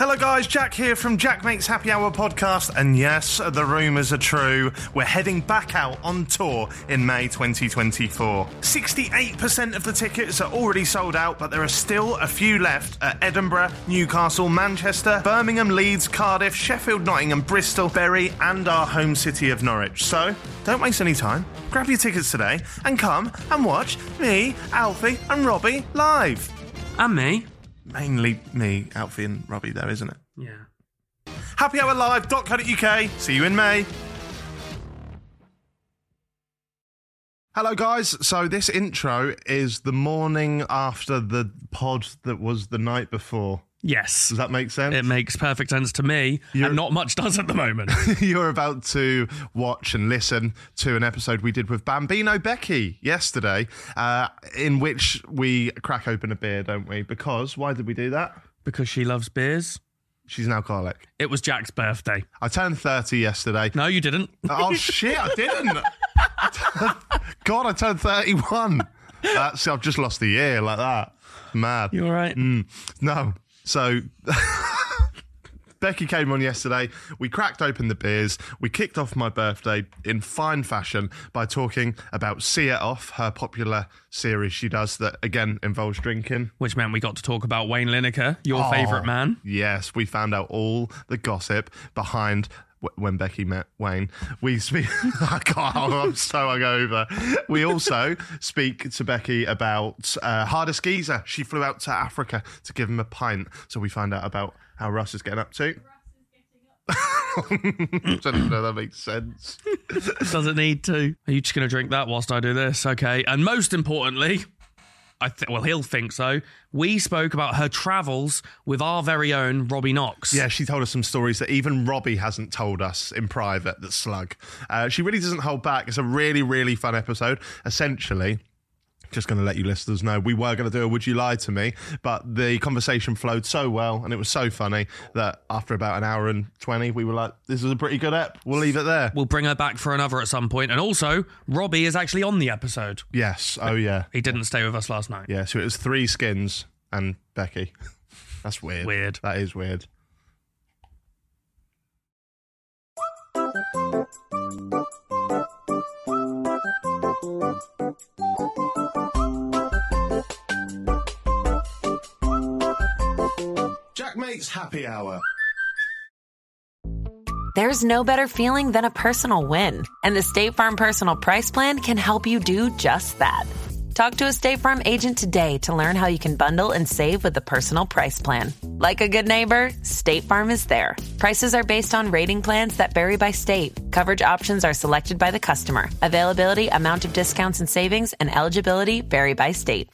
Hello guys, Jack here from Jack Makes Happy Hour podcast, and yes, the rumours are true. We're heading back out on tour in May 2024. 68% of the tickets are already sold out, but there are still a few left at Edinburgh, Newcastle, Manchester, Birmingham, Leeds, Cardiff, Sheffield, Nottingham, Bristol, Bury, and our home city of Norwich. So, don't waste any time. Grab your tickets today and come and watch me, Alfie, and Robbie live. And me. Mainly me, Alfie and Robbie though, isn't it? Yeah. happyhourlive.co.uk. See you in May. Hello guys, so this intro is the morning after the pod that was the night before. Yes. Does that make sense? It makes perfect sense to me, and not much does at the moment. You're about to watch and listen to an episode we did with Bambino Becky yesterday, in which we crack open a beer, don't we? Because, why did we do that? Because she loves beers. She's an alcoholic. It was Jack's birthday. I turned 30 yesterday. No, you didn't. Oh, shit, I didn't. God, I turned 31. I've just lost a year like that. Mad. You all right? No. So, Becky came on yesterday. We cracked open the beers. We kicked off my birthday in fine fashion by talking about See It Off, her popular series she does that, again, involves drinking. Which meant we got to talk about Wayne Lineker, your favourite man. Yes, we found out all the gossip behind when Becky met Wayne. We speak... I'm so hungover. We also speak to Becky about Hardest Geezer. She flew out to Africa to give him a pint. So we find out about how Russ is getting up to. I don't know if that makes sense. Does it need to? Are you just going to drink that whilst I do this? Okay. And most importantly... well, he'll think so. We spoke about her travels with our very own Robbie Knox. Yeah, she told us some stories that even Robbie hasn't told us in private, that slug. She really doesn't hold back. It's a really, really fun episode. Essentially, just going to let you listeners know, we were going to do a Would You Lie to Me, but the conversation flowed so well and it was so funny that after about an hour and 20, we were like, this is a pretty good ep. We'll leave it there. We'll bring her back for another at some point. And also, Robbie is actually on the episode. Yes. Oh, yeah. He didn't stay with us last night. Yeah, so it was 3 Skins and Becky. That's weird. Weird. That is weird. Jack Makes Happy Hour. There's no better feeling than a personal win, and the State Farm Personal Price Plan can help you do just that. Talk to a State Farm agent today to learn how you can bundle and save with the Personal Price Plan. Like a good neighbor, State Farm is there. Prices are based on rating plans that vary by state. Coverage options are selected by the customer. Availability, amount of discounts and savings, and eligibility vary by state.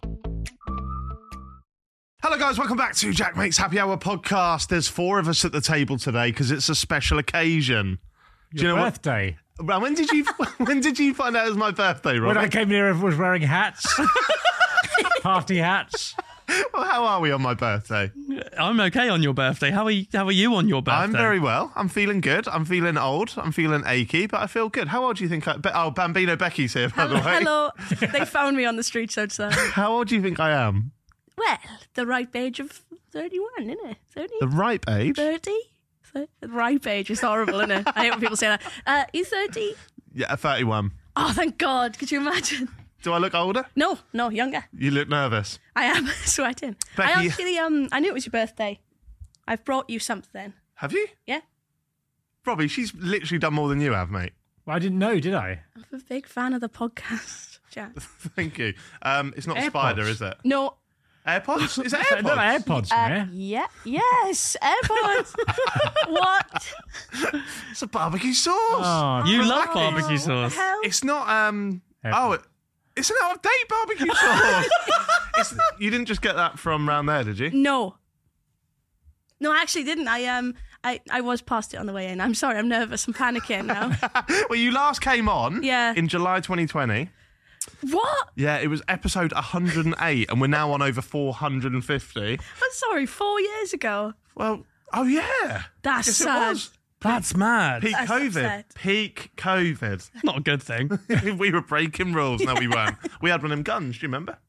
Hello guys, welcome back to Jack Makes Happy Hour podcast. There's 4 of us at the table today because it's a special occasion. Do you know birthday? Well, when did you find out it was my birthday, Rob? When I came here, everyone was wearing hats. Party hats. Well, how are we on my birthday? I'm okay on your birthday. How are you on your birthday? I'm very well. I'm feeling good. I'm feeling old. I'm feeling achy, but I feel good. How old do you think Bambino Becky's here, by the way. Hello. They found me on the streets outside. How old do you think I am? Well, the ripe age of 31, isn't it? 30? The ripe age? 30? The ripe age is horrible, isn't it? I hate when people say that. You 30? Yeah, 31. Oh, thank God. Could you imagine? Do I look older? No, younger. You look nervous. I am sweating. Becky. I actually, I knew it was your birthday. I've brought you something. Have you? Yeah. Robbie, she's literally done more than you have, mate. Well, I didn't know, did I? I'm a big fan of the podcast, Jack. Thank you. It's not AirPods. Spider, is it? No. AirPods? Is it AirPods? No, AirPods? AirPods, man. Yeah. Yes, AirPods. What? It's a barbecue sauce. Oh, You From love Mackey's. barbecue sauce. Hell? It's not, AirPods. it's an out-of-date barbecue sauce. You didn't just get that from round there, did you? No, I actually didn't. I was past it on the way in. I'm sorry, I'm nervous. I'm panicking now. Well, you last came on Yeah. in July 2020. What? Yeah, it was episode 108, and we're now on over 450. I'm sorry, 4 years ago. Well, oh yeah. That's Yes, sad. it was. That's mad. Peak That's COVID. upset. Peak COVID. Not a good thing. We were breaking rules. No, we weren't. We had one of them guns, do you remember?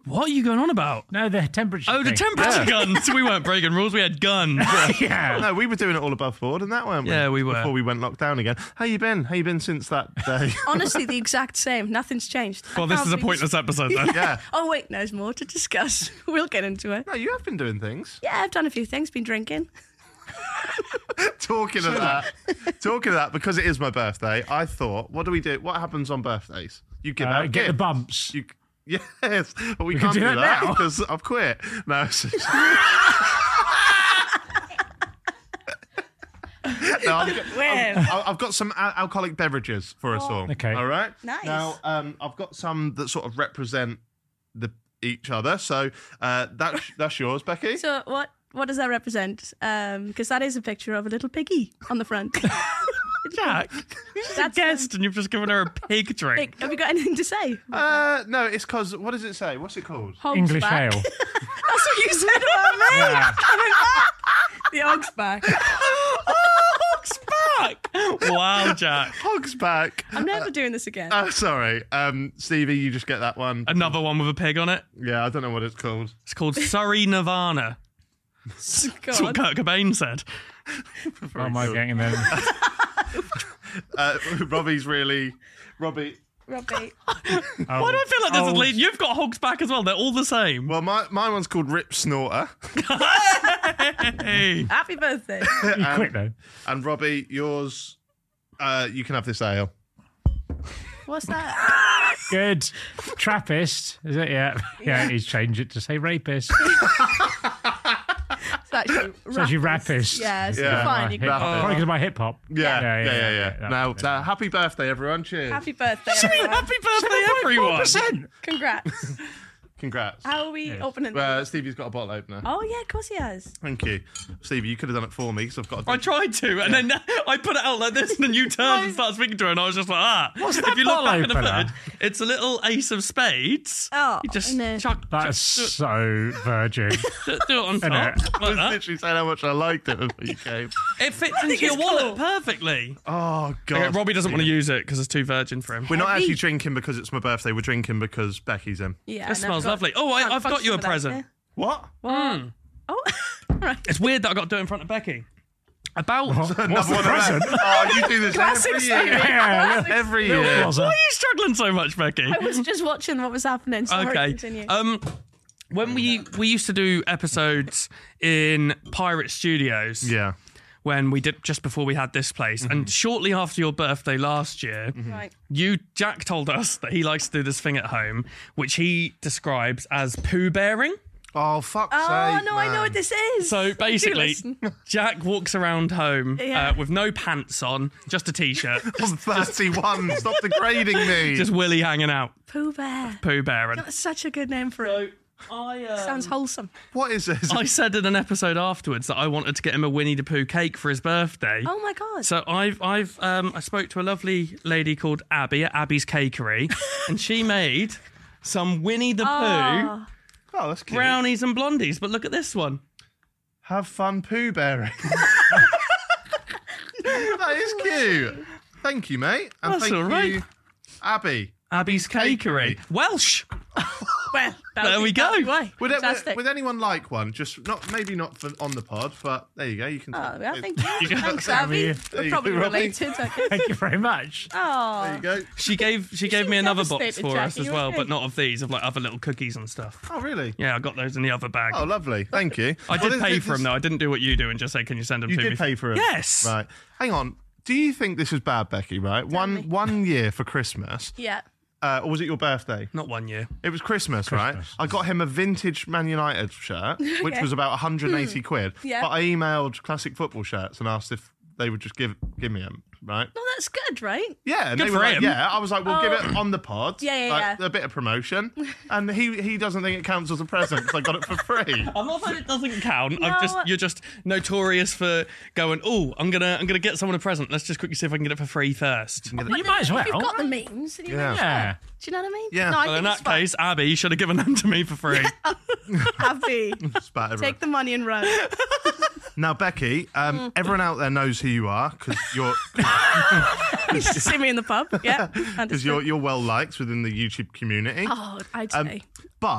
What are you going on about? No, the temperature. Oh, the thing. temperature guns. We weren't breaking rules. We had guns. Yeah. No, we were doing it all above board, and that weren't we? Yeah, we were. Before we went lockdown again. How you been? How you been since that day? Honestly, the exact same. Nothing's changed. Well, this is a pointless episode, then. Yeah. Oh, wait, there's more to discuss. We'll get into it. No, you have been doing things. Yeah, I've done a few things, been drinking. Talking of that, because it is my birthday, I thought, what do we do? What happens on birthdays? You give out Get the gifts. bumps. Yes, but we can can't do do that that now. because I've quit. No. I've got some alcoholic beverages for us all. Okay. All right. Nice. Now, I've got some that sort of represent each other. So that's yours, Becky. So what does that represent? Because that is a picture of a little piggy on the front. Jack, she's a guest and you've just given her a pig drink. Have you got anything to say? No, it's because, what does it say? What's it called? Hog's English back. ale. That's what you said about me. Yeah. The hog's back. Hog's back! Wow, Jack. Hog's back. I'm never doing this again. Sorry. Stevie, you just get that one. Another one with a pig on it. Yeah, I don't know what it's called. It's called Surrey Nirvana. Go That's what on. Kurt Cobain said. What am I getting then? Robbie. Robbie. Why do I feel like this is lead? You've got Hog's back as well. They're all the same. Well, my one's called Rip Snorter. Hey. Happy birthday. You quit though. And Robbie, yours, you can have this ale. What's that? Good. Trappist, is it? Yeah. Yeah, he's changed it to say rapist. It's actually It's actually rapist. Yes, Yeah. you're fine. You Rapist. Probably because of my hip hop. Yeah. Yeah. Now, happy birthday, everyone. Cheers. Happy birthday, everyone. Happy birthday, everyone. Congrats. Congrats. How are we opening this? Stevie's got a bottle opener. Oh, yeah, of course he has. Thank you. Stevie, you could have done it for me because I've got a I tried to, and then I put it out like this, and then you turned and started speaking to her, and I was just like, What's that If you look back in the bottle footage, it's a little ace of spades. Oh, You just I know. chuck, That's so virgin. do it on top. I Like was that. literally saying how much I liked it before you came. It fits into your it's wallet cool. perfectly. Oh, God. Okay, Robbie doesn't want to use it because it's too virgin for him. We're not Heavy. actually drinking because it's my birthday. We're drinking because Becky's in. Yeah, It smells lovely. Oh, I've got you a present. What? Oh, right. It's weird that I got to do it in front of Becky. About What's the Another present? Oh, you do this Classic every year. Stevie. Yeah. Every year. Was Why it? are you struggling so much, Becky? I was just watching what was happening. Sorry, Okay. continue. When we used to do episodes in Pirate Studios, Yeah. when we did just before we had this place, and shortly after your birthday last year, Right. Jack told us that he likes to do this thing at home, which he describes as poo bearing. Oh, fuck's Oh, sake, no, I know man. what this is. So Do basically, listen. Jack walks around home Yeah. with no pants on, just a t-shirt, I'm 31. Stop degrading me. just Willy hanging out, Pooh Bear. poo bearing. That's such a good name for it. Sounds wholesome. What is this? I said in an episode afterwards that I wanted to get him a Winnie the Pooh cake for his birthday. Oh my god. So I spoke to a lovely lady called Abby at Abby's Cakery, and she made some Winnie the Pooh Oh, Oh, that's cute. brownies and blondies. But look at this one. Have fun poo bearing. That is cute. Thank you, mate. And That's thank all right. you, Abby. Abby's Cakery. Welsh. well, There we go. Why? Fantastic. Would anyone like one? Just maybe not on the pod, but there you go. You can. Oh, yeah, thank you. can- Thanks, There Abby. you We're go, probably Robbie. related. I guess. Thank you very much. Oh, There you go. She gave me seem another box devastated, for us Jackie. as You well, okay? but not of these, of like other little cookies and stuff. Oh, really? Yeah, I got those in the other bag. Oh, lovely. Thank you. I did Well, pay this- for them though. I didn't do what you do and just say, "Can you send them You to me?" did pay for it. Yes. Right. Hang on. Do you think this is bad, Becky? Right. me. One year for Christmas, yeah. or was it your birthday? Not 1 year. It was Christmas, right? I got him a vintage Man United shirt, which was about 180 quid. Yeah. But I emailed Classic Football Shirts and asked if they would just give me them, right? Well, that's good, right? Yeah, and Good they for were like, him. yeah. I was like, we'll give it on the pod. Yeah, like, a bit of promotion. And he doesn't think it counts as a present because I got it for free. I'm not saying it doesn't count. No. You're just notorious for going, "Oh, I'm gonna get someone a present. Let's just quickly see if I can get it for for free first." You might as well. If you've got the means, then you Yeah. may as well. Yeah. Do you know what I mean? Yeah. No, I Well, in think it's that case, Abby, you should have given them to me for free. Abby, Spat everywhere. take the money and run. Now, Becky, everyone out there knows who you are because you're See me in the pub. Yeah. because Understood. you're well liked within the YouTube community. Oh, I'd say. But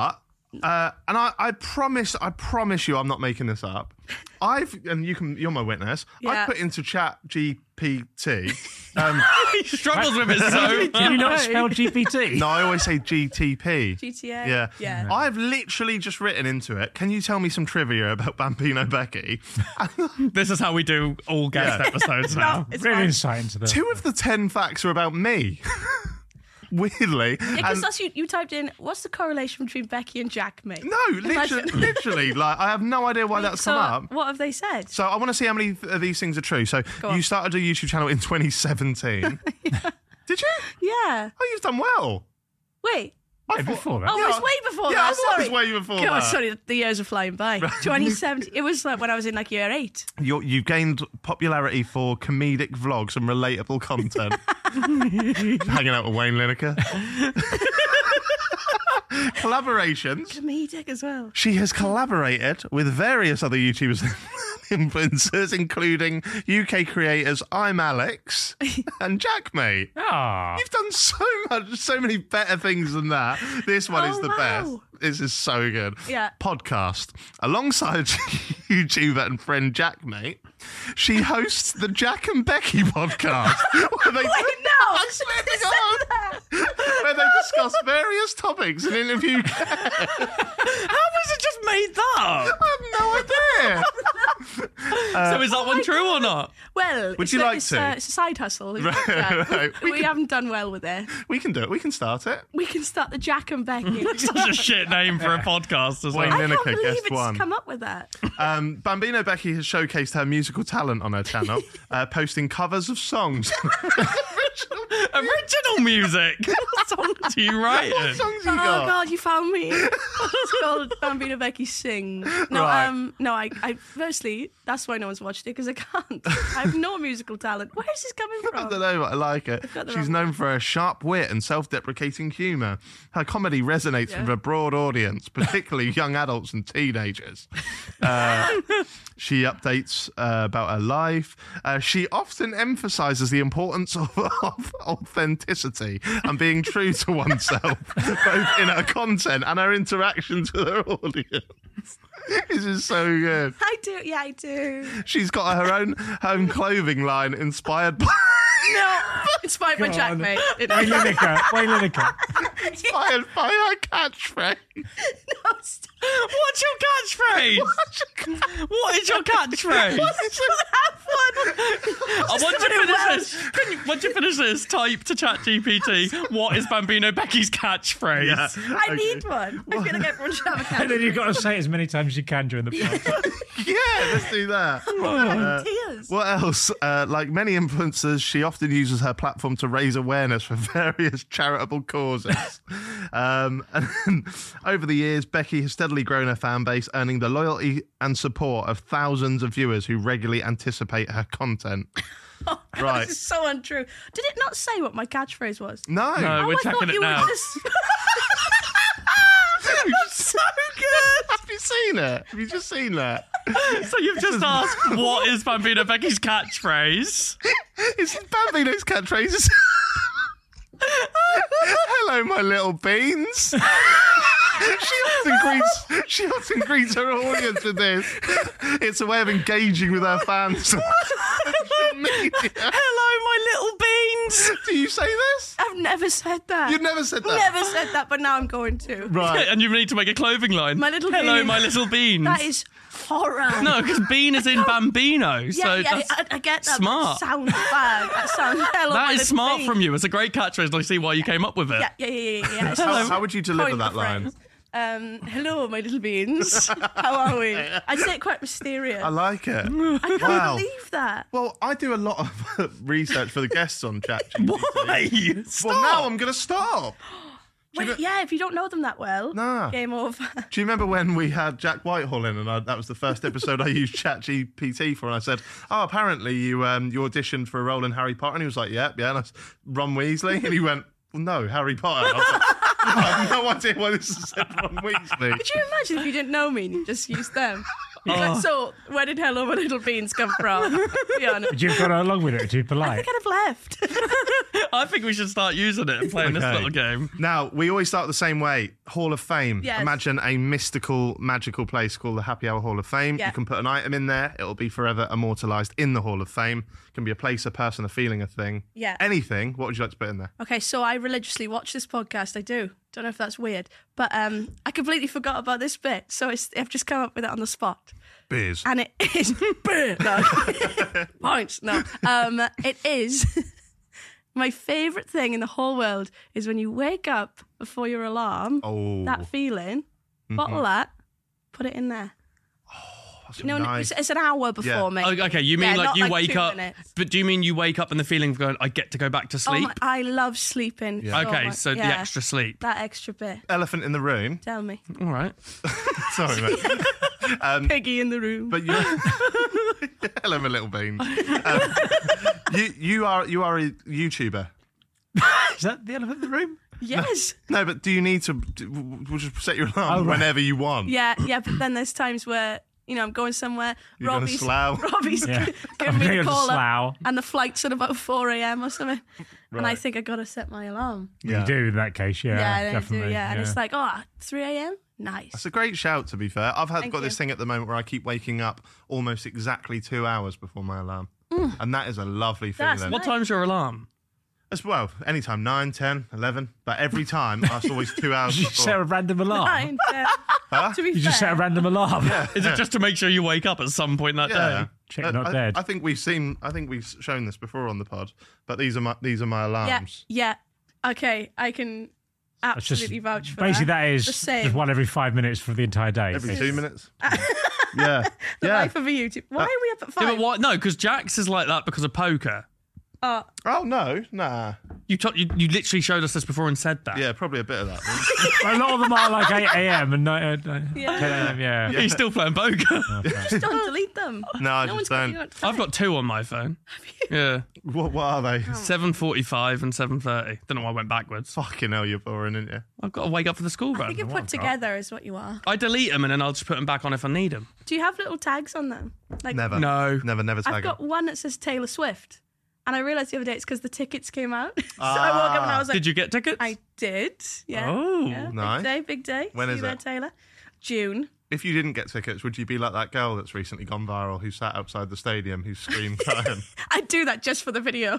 And I promise you, I'm not making this up. You're my witness. Yeah. I put into Chat GPT. He struggles with it so Do you not spell GPT? No, I always say GTP. GTA. Yeah. I've literally just written into it. Can you tell me some trivia about Bambino Becky? This is how we do all guest episodes now. It's Real fine. insight into the... 2 of the 10 facts are about me. Weirdly. Yeah, because that's you typed in, what's the correlation between Becky and Jack, mate? No, literally, like, I have no idea why that's So, come up. what have they said? So I want to see how many of these things are true. So Go on. you started a YouTube channel in 2017. Did you? Yeah. Oh, you've done well. Wait. before that. Oh, it was way before Yeah, that. I thought Sorry. it was way before God, that. sorry, the years are flying by. 2017. It was like when I was in like year 8. You gained popularity for comedic vlogs and relatable content. Hanging out with Wayne Lineker. Collaborations. Comedic as well. She has collaborated with various other YouTubers and influencers, including UK creators I'm Alex and Jack Mate. Ah. You've done so many better things than that. This one is the wow. best. This is so good. Yeah. Podcast. Alongside YouTuber and friend Jack Mate, she hosts the Jack and Becky podcast. Where they, no! where they discuss various topics and interview guests. How was it just made that? I have no idea. So is that one true or not? Well, Would you like to? It's a side hustle. Isn't Right, it? right. We haven't done well with it. We can do it. We can start it. We can start the Jack and Becky. Such a shit name for a podcast as Wayne well. I can't Lineker, believe guest it's one. come up with that. Bambino Becky has showcased her musical talent on her channel, posting covers of songs. Original music. What songs are you writing? What songs you Oh got? God, you found me. It's called Bambino Becky Sing. No, Right. no. I firstly, that's why no one's watched it because I can't. I have no musical talent. Where is this coming I don't from? know, but I like it. got the She's wrong known for her sharp wit and self-deprecating humour. Her comedy resonates Yeah. with a broad audience, particularly young adults and teenagers. She updates about her life. She often emphasises the importance of authenticity and being true to oneself, both in her content and her interactions with her audience. This is so good. I do. Yeah, I do. She's got her own clothing line inspired by No, inspired by Jack, mate. Wayne Lineker. inspired by her catchphrase. No, stop. What's your catchphrase? What is your catchphrase? Once you finish this, type to ChatGPT, what is Bambino Becky's catchphrase? I need one. I feel like everyone should have a And cat. then you've got to say it as many times as you can during the podcast. Yeah, let's do that. Tears. What else? Like many influencers, she often uses her platform to raise awareness for various charitable causes. And over the years, Becky has steadily grown her fan base, earning the loyalty and support of thousands of viewers who regularly anticipate her content. Right. This is so untrue. Did it not say what my catchphrase was? No. No, we're I thought checking it you now. were just... so good. Have you seen it? Have you just seen that? So you've just asked, what is Bambino Becky's catchphrase? It's Bambino's catchphrase. Hello, my little beans. She often greets her audience with this. It's a way of engaging with her fans. Hello, my little beans. Do you say this? I've never said that. You've never said that. Never said that, but now I'm going to. Right. And you need to make a clothing line. My little Hello, beans. my little beans. That is horror. No, because bean is in Bambino. Yeah, so yeah, that's I get that. smart. But it sounds bad. That sounds hello. That my is little smart bean. from you. It's a great catchphrase, and I see why you came up with it. Yeah. How would you deliver Point that for line? friends. Hello, my little beans. How are we? I'd say it quite mysterious. I like it. I can't Wow. believe that. Well, I do a lot of research for the guests on ChatGPT. Why? Well, now I'm going to stop. Wait, yeah, if you don't know them that well, Nah. game over. Do you remember when we had Jack Whitehall in, and that was the first episode I used ChatGPT for, and I said, "Oh, apparently you auditioned for a role in Harry Potter," and he was like, "Yeah," and I was Ron Weasley, and he went, "Well, no, Harry Potter." And I was like, I have no idea why this is said Ron Weasley. Could you imagine if you didn't know me and you just used them? So, where did Hello My Little Beans come from? Be honest. Would you have gone along with it? Too I polite. think I'd have left. I think we should start using it and playing this Okay. little game. Now, we always start the same way. Hall of Fame. Yes. Imagine a mystical, magical place called the Happy Hour Hall of Fame. Yeah. You can put an item in there. It'll be forever immortalised in the Hall of Fame. It can be a place, a person, a feeling, a thing. Yeah. Anything. What would you like to put in there? Okay, so I religiously watch this podcast. I do. Don't know if that's weird, but I completely forgot about this bit, so I've just come up with it on the spot, Beers. and it is no points. No, it is my favourite thing in the whole world is when you wake up before your alarm. Oh. That feeling, bottle that, put it in there. That's No, nice. it's an hour before Yeah. me. Oh, okay, you mean Yeah, like not you like wake 2 up, minutes. but do you mean you wake up and the feeling of going, I get to go back to Oh sleep? I love sleeping. Yeah. so Okay, much. so the Yeah, extra sleep. that extra bit. Elephant in the room. Tell me, All right. Sorry, mate. piggy in the room. But you, hello, my little bean. You are a YouTuber. Is that the elephant in the room? Yes. No, but do you need to? We'll just set your alarm Oh, right. whenever you want. Yeah, but then there's times where, I'm going somewhere. You're gonna slough. Robbie's Yeah. giving me going the to call slough. and the flight's at about 4 a.m. or something. And I Right. think I got to set my alarm. Yeah. You do in that case, yeah. Yeah, I definitely. do, yeah. And it's like, 3 a.m.? Nice. That's a great shout, to be fair. I've Thank got this you. thing at the moment where I keep waking up almost exactly 2 hours before my alarm. And that is a lovely That's feeling. What time's your alarm? As well, anytime, 9, 10, 11. But every time, that's always 2 hours you just set a before. random alarm. 9, 10. To be You fair, just set a random alarm. Is it just to make sure you wake up at some point that Yeah. day? Check not dead. I think we've shown this before on the pod, but these are my yeah, alarms. yeah. Okay, I can It's just absolutely vouch for basically that. that is The same. just one every 5 minutes for the entire day. Every basically. 2 minutes. Yeah. The Yeah. life of a YouTube. Why are we up at 5? Yeah, but what? No, because Jax is like that because of poker. Oh, Oh, no. Nah. You literally showed us this before and said that. Yeah, probably a bit of that. A lot of them are like 8 a.m. and 10 yeah. a.m. Yeah. He's still playing poker. Just don't delete them. No, I No one's just don't. got I've got 2 on my phone. Yeah, What are they? 7:45 and 7:30. Don't know why I went backwards. Fucking hell, you're boring, aren't you? I've got to wake up for the school I run. think you're put together is what you are. I delete them and then I'll just put them back on if I need them. Do you have little tags on them? Like, Never. No. Never I've tag got it. one that says Taylor Swift. And I realised the other day it's because the tickets came out. So I woke up and I was like, Did you get tickets? I did. Yeah. Oh, Yeah, nice. Big day. When See is you there, it? Taylor? June. If you didn't get tickets, would you be like that girl that's recently gone viral who sat outside the stadium who screamed crying? I'd do that just for the video.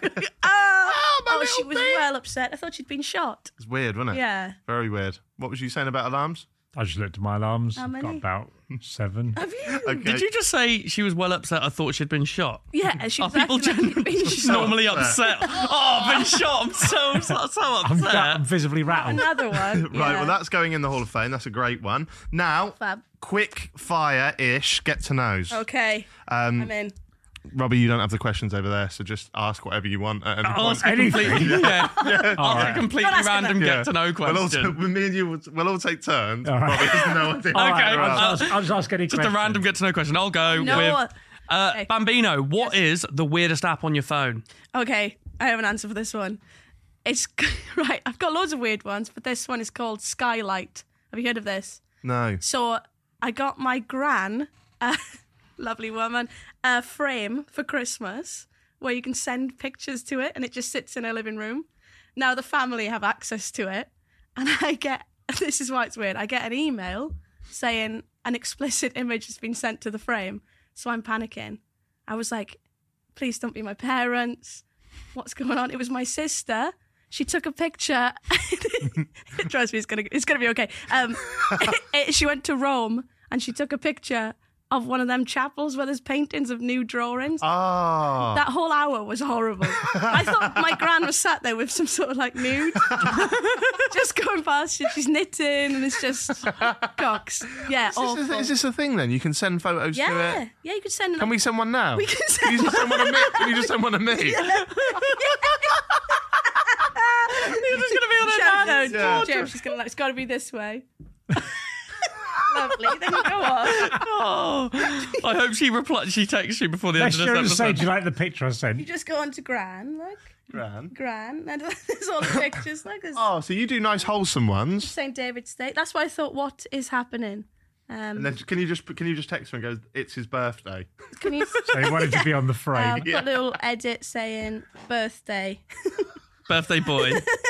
She was well upset. I thought she'd been shot. It's weird, wasn't it? Yeah. Very weird. What was you saying about alarms? I just looked at my alarms. How many? Got about 7. Have you? Okay. Did you just say she was well upset? I thought she'd been shot. Yeah, she Are was people acting like she'd been just shot. normally upset? Oh, I've been shot. I'm so I'm upset. visibly rattled. Another one. Right, yeah. well, that's going in the Hall of Fame. That's a great one. Now, Fab. quick fire-ish get to knows. Okay. I'm in. Robbie, you don't have the questions over there, so just ask whatever you want at any I'll point. ask a completely, yeah. Ask a completely Don't ask random him Yeah. get to know We'll all, question. me and you, we'll all take turns. All right. Robbie has no idea. All right, Okay, I'll just ask any Just a question. random get to know question. I'll go No. with Okay. Bambino. What is the weirdest app on your phone? Okay, I have an answer for this one. It's right. I've got loads of weird ones, but this one is called Skylight. Have you heard of this? No. So I got my gran, lovely woman, a frame for Christmas where you can send pictures to it, and it just sits in her living room. Now the family have access to it, and I get this is why it's weird. I get an email saying an explicit image has been sent to the frame, so I'm panicking. I was like, please don't be my parents. What's going on? It was my sister. She took a picture. Trust me, it's gonna be okay. She went to Rome and she took a picture of one of them chapels where there's paintings of new drawings. Ah. That whole hour was horrible. I thought my gran was sat there with some sort of like nude, just going past. She's knitting, and it's just cocks. Yeah, awful. Is this a thing then? You can send photos to Yeah, it? yeah. You could send. Can we send one now? We can send you just send one of me? Can you just send one of me? You're just gonna be on Shout a out, Yeah. Jim, she's gonna like. It's got to be this way. Lovely. Then you go on. Oh, I hope she replies. She texts you before the end Let's of this just say, episode. do you like the picture I You sent? just go on to Gran, look. Grand. Gran. And there's all the pictures. Like there's Oh, so you do nice wholesome ones. St. David's Day. That's why I thought, what is happening? And then can you just text her and go, it's his birthday? Can you So he wanted to be on the frame. put a little edit saying birthday? Birthday boy.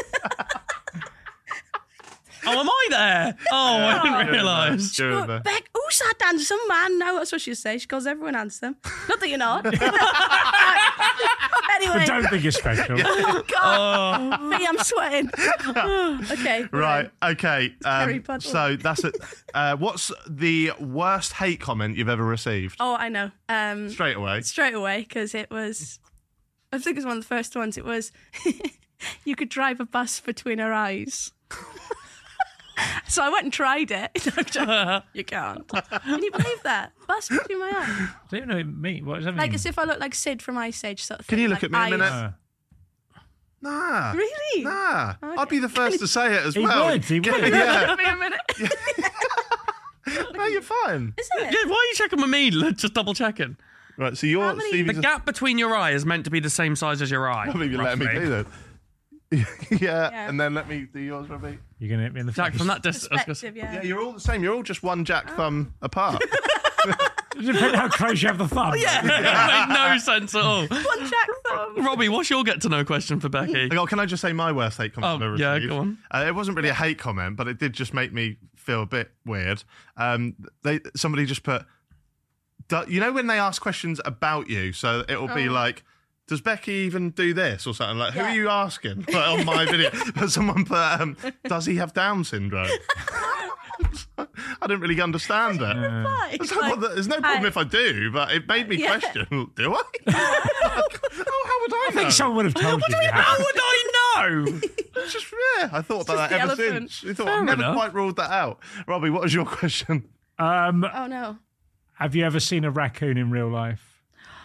Oh, am I there? Oh, I didn't realise. Doing the- Beck, who's that handsome man? No, that's what she'll say. She calls everyone handsome. Not that you're not. Anyway. But don't think you're special. Oh, God. Me, I'm sweating. Okay. Right, okay. Harry Potter. So that's it. What's the worst hate comment you've ever received? Oh, I know. Straight away. Straight away, because it was, I think it was one of the first ones. It was, you could drive a bus between her eyes. So I went and tried it. You can't. Can you believe that? Bus between my eyes. I don't even know what it means. What does that mean? Like as if I look like Sid from Ice Age sort of thing. Can you look at like me a eyes. minute? Nah. Really? Nah. Okay. I'd be the first to say it as He well. would. He would. Yeah. Give me a minute. No, you're fine. Is it? Yeah, why are you checking with me? Just double checking. Right, so you're many- Stevie. The gap between your eye is meant to be the same size as your eye. I think you let me roughly. do that. Yeah, Yeah. and then let me do yours, Robbie. You're going to hit me in the Jack, face. from that distance, Perspective, yeah. Yeah, you're all the same. You're all just one jack thumb apart. Depending how close you have the thumb. that made no sense at all. One jack thumb. Robbie, what's your get to know question for Becky? Oh, can I just say my worst hate comment I've ever yeah, received? go on. It wasn't really a hate comment, but it did just make me feel a bit weird. Somebody just put, you know when they ask questions about you, so it'll be like, does Becky even do this or something? Like, who Yeah. are you asking? Like, on my video. But someone put, does he have Down syndrome? I didn't really understand it. Why? It's like, well, there's no problem if I do, but it made me Yeah. question, do I? How would I I think know? someone would have told you. You How have. would I know? It's just, yeah, I thought about just that the ever elephant. since. I thought Fair I've never enough. quite ruled that out. Robbie, what was your question? Oh no. Have you ever seen a raccoon in real life?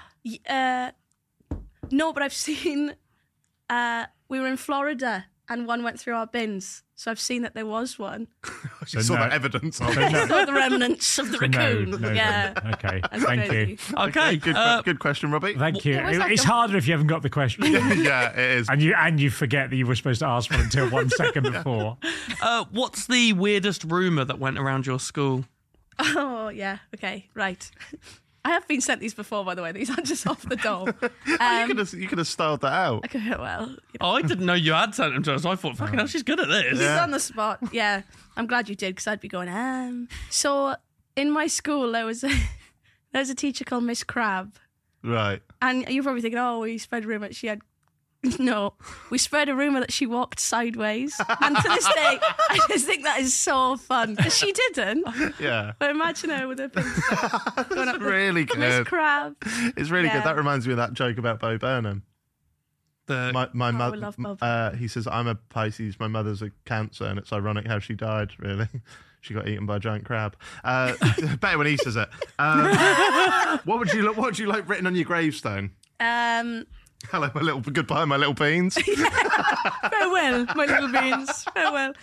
No, but I've seen. We were in Florida and one went through our bins, so I've seen that there was one. You saw no. that evidence of So it. no. Saw the remnants of the raccoon. No. Yeah. Okay. That's Thank crazy. you. Okay, Good question, Robbie. Thank you. It was like It's a- harder if you haven't got the question. Yeah, it is. And you forget that you were supposed to ask one until 1 second before. what's the weirdest rumour that went around your school? Oh yeah. Okay. Right. I have been sent these before, by the way. These are just off the dome. You could have styled that out. Okay, well, you know, Oh, I didn't know you had sent them to us. I thought, fucking hell, she's good at this. it's on the spot. Yeah, I'm glad you did because I'd be going. So in my school, there was a teacher called Miss Crab, Right. and you're probably thinking, oh, we spread a rumour that she had. No, we spread a rumour that she walked sideways, and to this day, I just think that is so fun because she didn't. Yeah. But imagine her with her pink going up It's really the Miss good. Crab. It's really Yeah. good. That reminds me of that joke about Bo Burnham. My I mother. love Bob. He says, "I'm a Pisces. My mother's a Cancer, and it's ironic how she died. Really, she got eaten by a giant crab. Better when he says it. What would you like written on your gravestone? Hello, my little goodbye, my little beans. Farewell, my little beans. Farewell.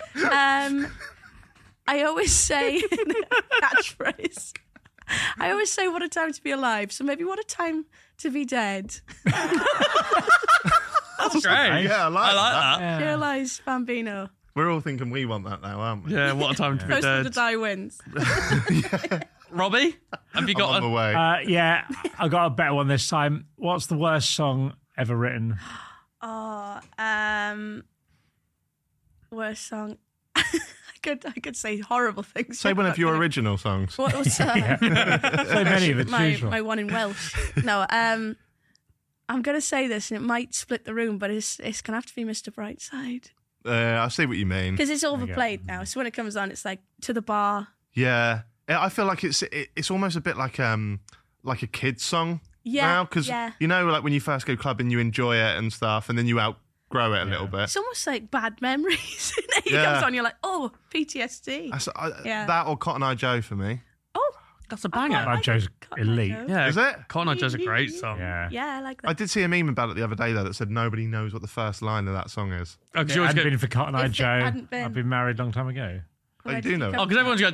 I always say catchphrase. I always say, "What a time to be alive." So maybe, "What a time to be dead." That's great. Yeah, I like that. Here lies Bambino. We're all thinking we want that now, aren't we? Yeah, what a time to be First one to dead. die wins. Robbie, have you I'm on got the a... way. Yeah, I got a better one this time. What's the worst song ever written? Oh, worst song. I could say horrible things. Say one of your original songs. What's So many of it to choose from. my one in Welsh? No, I'm gonna say this, and it might split the room, but it's gonna have to be Mr. Brightside I see what you mean. because it's overplayed now. So when it comes on, it's like To the Bar. Yeah, I feel like it's almost a bit like a kid's song. Yeah, because yeah. you know, like when you first go clubbing, you enjoy it and stuff, and then you outgrow it a little bit. It's almost like bad memories. It Yeah. comes on, you're like, oh, PTSD. Yeah. That or Cotton Eye Joe for me. Oh, That's a banger. Cotton Eye Joe's elite. Yeah, Is it? Cotton Eye Joe's a great song. Yeah. yeah, I like I that. did see a meme about it the other day though that said nobody knows what the first line of that song is. Oh, 'cause If you it always hadn't go... been for Cotton Eye If it Joe, hadn't been. I'd been married a long time ago. Oh, you do know. Oh, because everyone's going...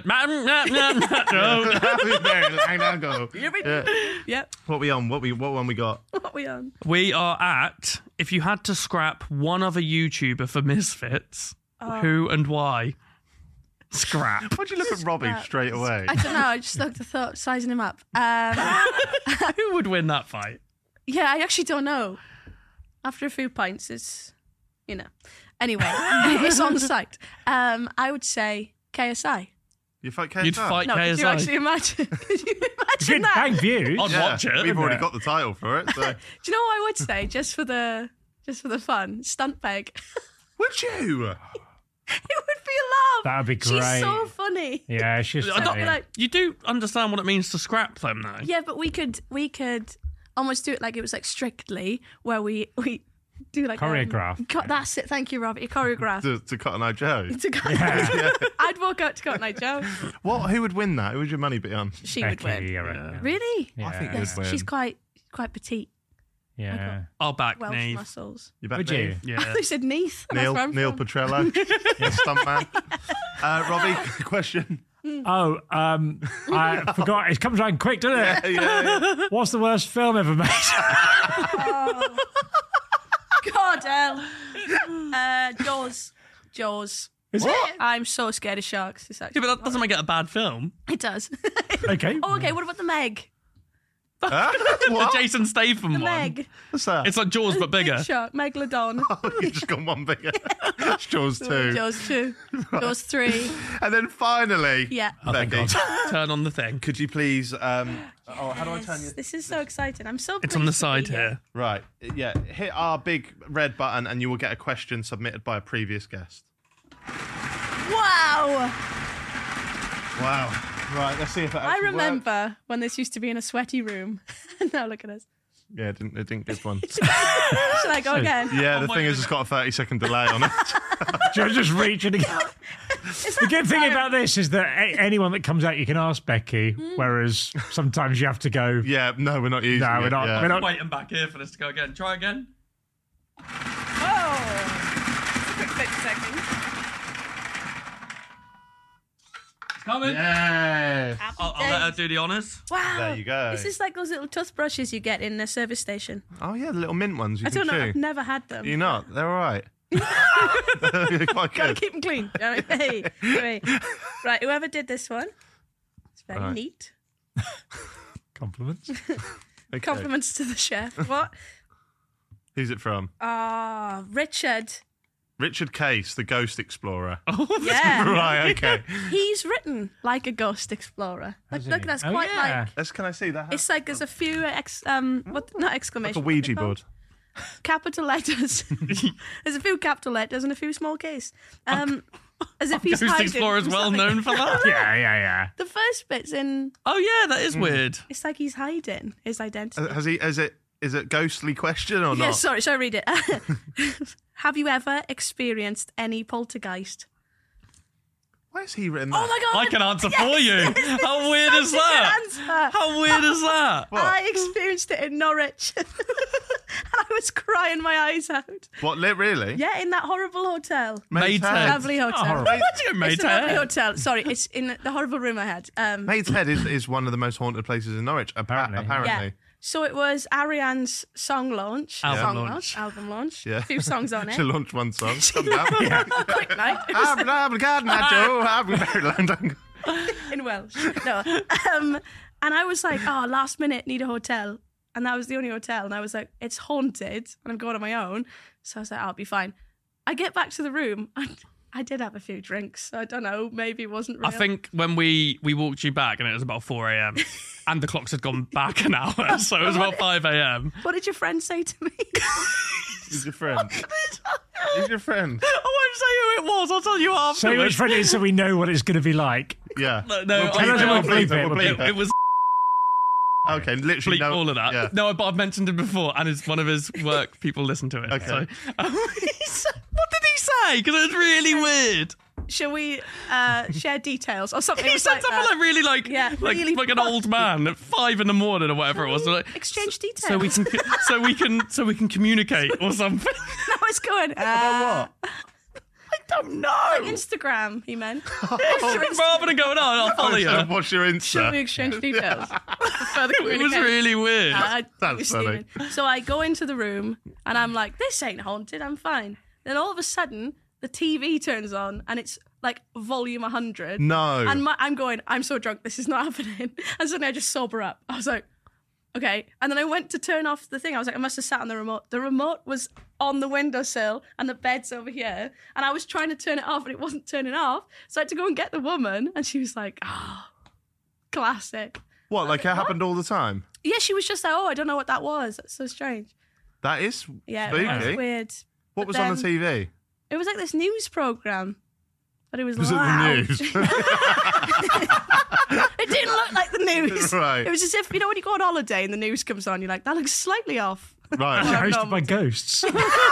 Long time ago. Yeah. Yep. What we on? What one we got? What we on? We are at, if you had to scrap one other YouTuber for Misfits, who and why? Scrap. Why'd you look at Robbie straight away? I don't know. I just looked. I thought sizing him up. Who would win that fight? Yeah, I actually don't know. After a few pints, it's Anyway, it's on site. I would say KSI. You fight KSI? You'd fight No, KSI. could you actually imagine? Could you imagine Good that? bang views. I'd watch it. We've already got the title for it. So. Do you know what I would say? Just for the fun, stunt peg. Would you? It would be a laugh. That'd be She's great. so funny. Yeah, she's I don't- funny. Like, You do understand what it means to scrap them, though. yeah, but we could almost do it like it was like Strictly, where we do like Choreograph. That's it. Thank you, Robert. You choreograph. To Cotton Eye Joe. I'd walk out to Cotton Eye Joe. Who would win that? Who would your money be on? She would win. Becky, I reckon. Really? Yeah. I think Yes, you'd win. she's quite petite. Yeah. I'll back Welsh Neve. muscles. You bet Would me. you? Yeah. They said Neath. and that's Neil where I'm from. Petrello, stuntman. Robbie, question. Oh, I forgot. It comes around quick, doesn't it? Yeah. What's the worst film ever made? God, Jaws. Is it? I'm so scared of sharks. It's Yeah, actually, but that doesn't make it a bad film. it does. Okay. Oh, okay. What about the Meg? Huh? The What? Jason Statham The one. Meg. What's that? It's like Jaws, but bigger. Shark. Megalodon. You've just gone one bigger. It's Jaws 2. Jaws 2. Jaws 3. And then finally, Yeah. Becky, Turn on the thing. could you please... how do I turn you? This is so exciting. I'm so It's on the pleased to be side here. Right, yeah. Hit our big red button and you will get a question submitted by a previous guest. Wow. Wow. Right, let's see if it I actually remember when this used to be in a sweaty room. Now look at us. works. Yeah, it didn't give one. Should I go again? Yeah, the my thing is, it's got a 30-second delay on it. Just reaching again. The good thing about this is that anyone that comes out, you can ask Becky, whereas sometimes you have to go. Yeah, no, we're not using No, it. we're not. yeah. We're not. Waiting back here for this to go again. Try again. Oh. Quick 30 seconds. It's coming. Yeah. I'll let her do the honours. Wow. There you go. This is like those little toothbrushes you get in the service station. Oh, yeah, the little mint ones you I can don't know. chew. I've never had them. You're not? They're all right. They're quite Gotta good. keep them clean. Hey, hey. Right, whoever did this one, it's very Right. neat. Compliments. Okay. Compliments to the chef. What? Who's it from? Richard. Richard Case, the Ghost Explorer. Yeah. Right, okay. He's written like a ghost explorer. Has Look, he? that's Oh, quite yeah. like. Can I see that? It's like there's a few not like exclamation. a Ouija board. Capital letters. There's a few capital letters and a few small case. As if he's Ghost hiding Explorer is from well something. known for that. Yeah. The first bit's in. Oh yeah, that is weird. It's like he's hiding his identity. Has he? Is it ghostly question or Yeah, not? sorry, shall I read it? Have you ever experienced any poltergeist? Why has he written that? Oh my god! I can answer for you. How weird is such a good that? answer. How weird is that? I experienced it in Norwich. I was crying my eyes out. What? Really? Yeah, in that horrible hotel. Maid's Head. Lovely hotel. horrible. Why would you go It's Maid's a lovely Head? hotel. Sorry, it's in the horrible room I had. Maid's Head is one of the most haunted places in Norwich, Apparently. Yeah. So it was Ariane's song launch. Album Song launch. Album launch. Yeah. A few songs on She it. launched one song. Come down. Quick night. It was I'm God, not Joe. I'm very London. in Welsh. No. And I was like, oh, last minute, need a hotel. And that was the only hotel. And I was like, it's haunted. And I'm going on my own. So I was like, I'll be fine. I get back to the room. And I did have a few drinks. So I don't know. Maybe it wasn't real. I think when we walked you back and it was about 4 a.m. and the clocks had gone back an hour, so it was about 5 a.m. What did your friend say to me? Who's your friend? Who's your friend? I won't say who it was. I'll tell you Say afterwards. which friend it is so we know what it's going to be like. Yeah. No, We'll I- bleep it, we'll we'll bleep bleep it, it, we'll we'll bleep it it. was Okay, literally bleep no. all of that. Yeah. No, but I've mentioned him before, and it's one of his work people listen to it. Okay. So, what did he say? Because it's really weird. Shall we share details or something? He It was said like something that. like really like Yeah, like, really like an old man at 5 a.m. or whatever it was. Like, Exchange details. so we can communicate or something. Now it's going. What? I don't know. Instagram, he meant. Rather than going on, I'll follow you. What's your Shall we Insta? exchange details? For further It was communication. really weird. That's was funny. steaming. So I go into the room and I'm like, this ain't haunted, I'm fine. Then all of a sudden, the TV turns on and it's like volume 100. No. And I'm going, I'm so drunk, this is not happening. And suddenly I just sober up. I was like, okay. And then I went to turn off the thing. I was like, I must have sat on the remote. The remote was on the windowsill and the bed's over here. And I was trying to turn it off and it wasn't turning off. So I had to go and get the woman. And she was like, classic. What, like it happened all the time? Yeah, she was just like, I don't know what that was. That's so strange. That is Yeah, spooky. it was weird. What But was on the then- TV? It was like this news program. But it was Was it the loud. news? It didn't look like the news. Right. It was as if, when you go on holiday and the news comes on, you're like, that looks slightly off. Right. Well, Hosted by ghosts.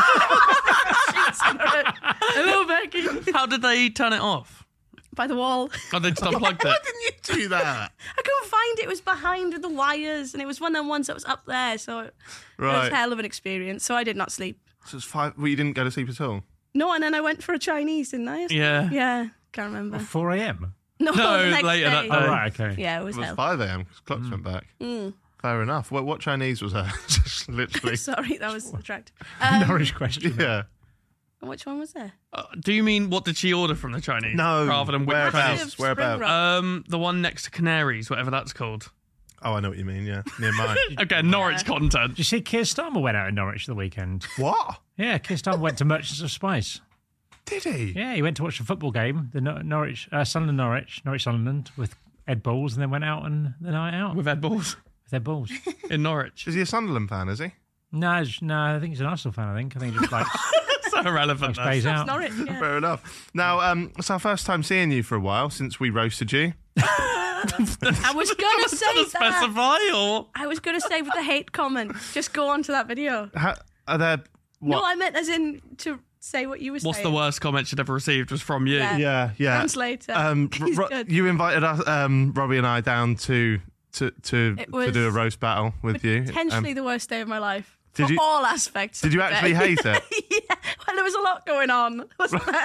Hello, Becky. How did they turn it off? By the wall. Oh, they just unplugged Why it. didn't you do that? I couldn't find it. It was behind the wires, and it was one of them ones that was up there. So it was Right. a hell of an experience. So I did not sleep. So it's 5. Well, you didn't go to sleep at all? No, and then I went for a Chinese, didn't I? Yeah. Yeah, can't remember. 4 a.m. No, No, the next later day. that Oh, day. right, okay. Yeah, it was It was hell. 5 a.m. because clocks went back. Fair enough. What Chinese was that? Just literally. Sorry, that was attractive. Norwich question. Yeah. Which one was there? Do you mean what did she order from the Chinese? No. Rather than Whereabouts? whipped Actually, cream? Spring Whereabouts? roll. The one next to Canaries, whatever that's called. Oh, I know what you mean. Yeah, near mine. Okay, Norwich content. Did you see Keir Starmer went out in Norwich the weekend? What? Yeah, Keir Starmer went to Merchants of Spice. Did he? Yeah, he went to watch the football game, the Norwich, Sunderland-Norwich, Norwich-Sunderland, with Ed Balls, and then went out on the night out With Ed Balls with Ed Balls. in Norwich. Is he a Sunderland fan? Is he? No, I think he's an Arsenal fan. I think he just likes So irrelevant. stays out. Norwich, yeah. Fair enough. Now, it's our first time seeing you for a while since we roasted you. I was going to say Doesn't that. specify or I was going to say with the hate comment, just go on to that video. Are there? What? No, I meant as in to say what you were what's saying. the worst comment you'd ever received was from you. Yeah. Yeah. Translator. He's good. You invited us, Robbie and I, down to was do a roast battle with you. Potentially the worst day of my life. Did For you- all aspects. Did of you the actually day. hate it? Yeah. Well, there was a lot going on, wasn't there?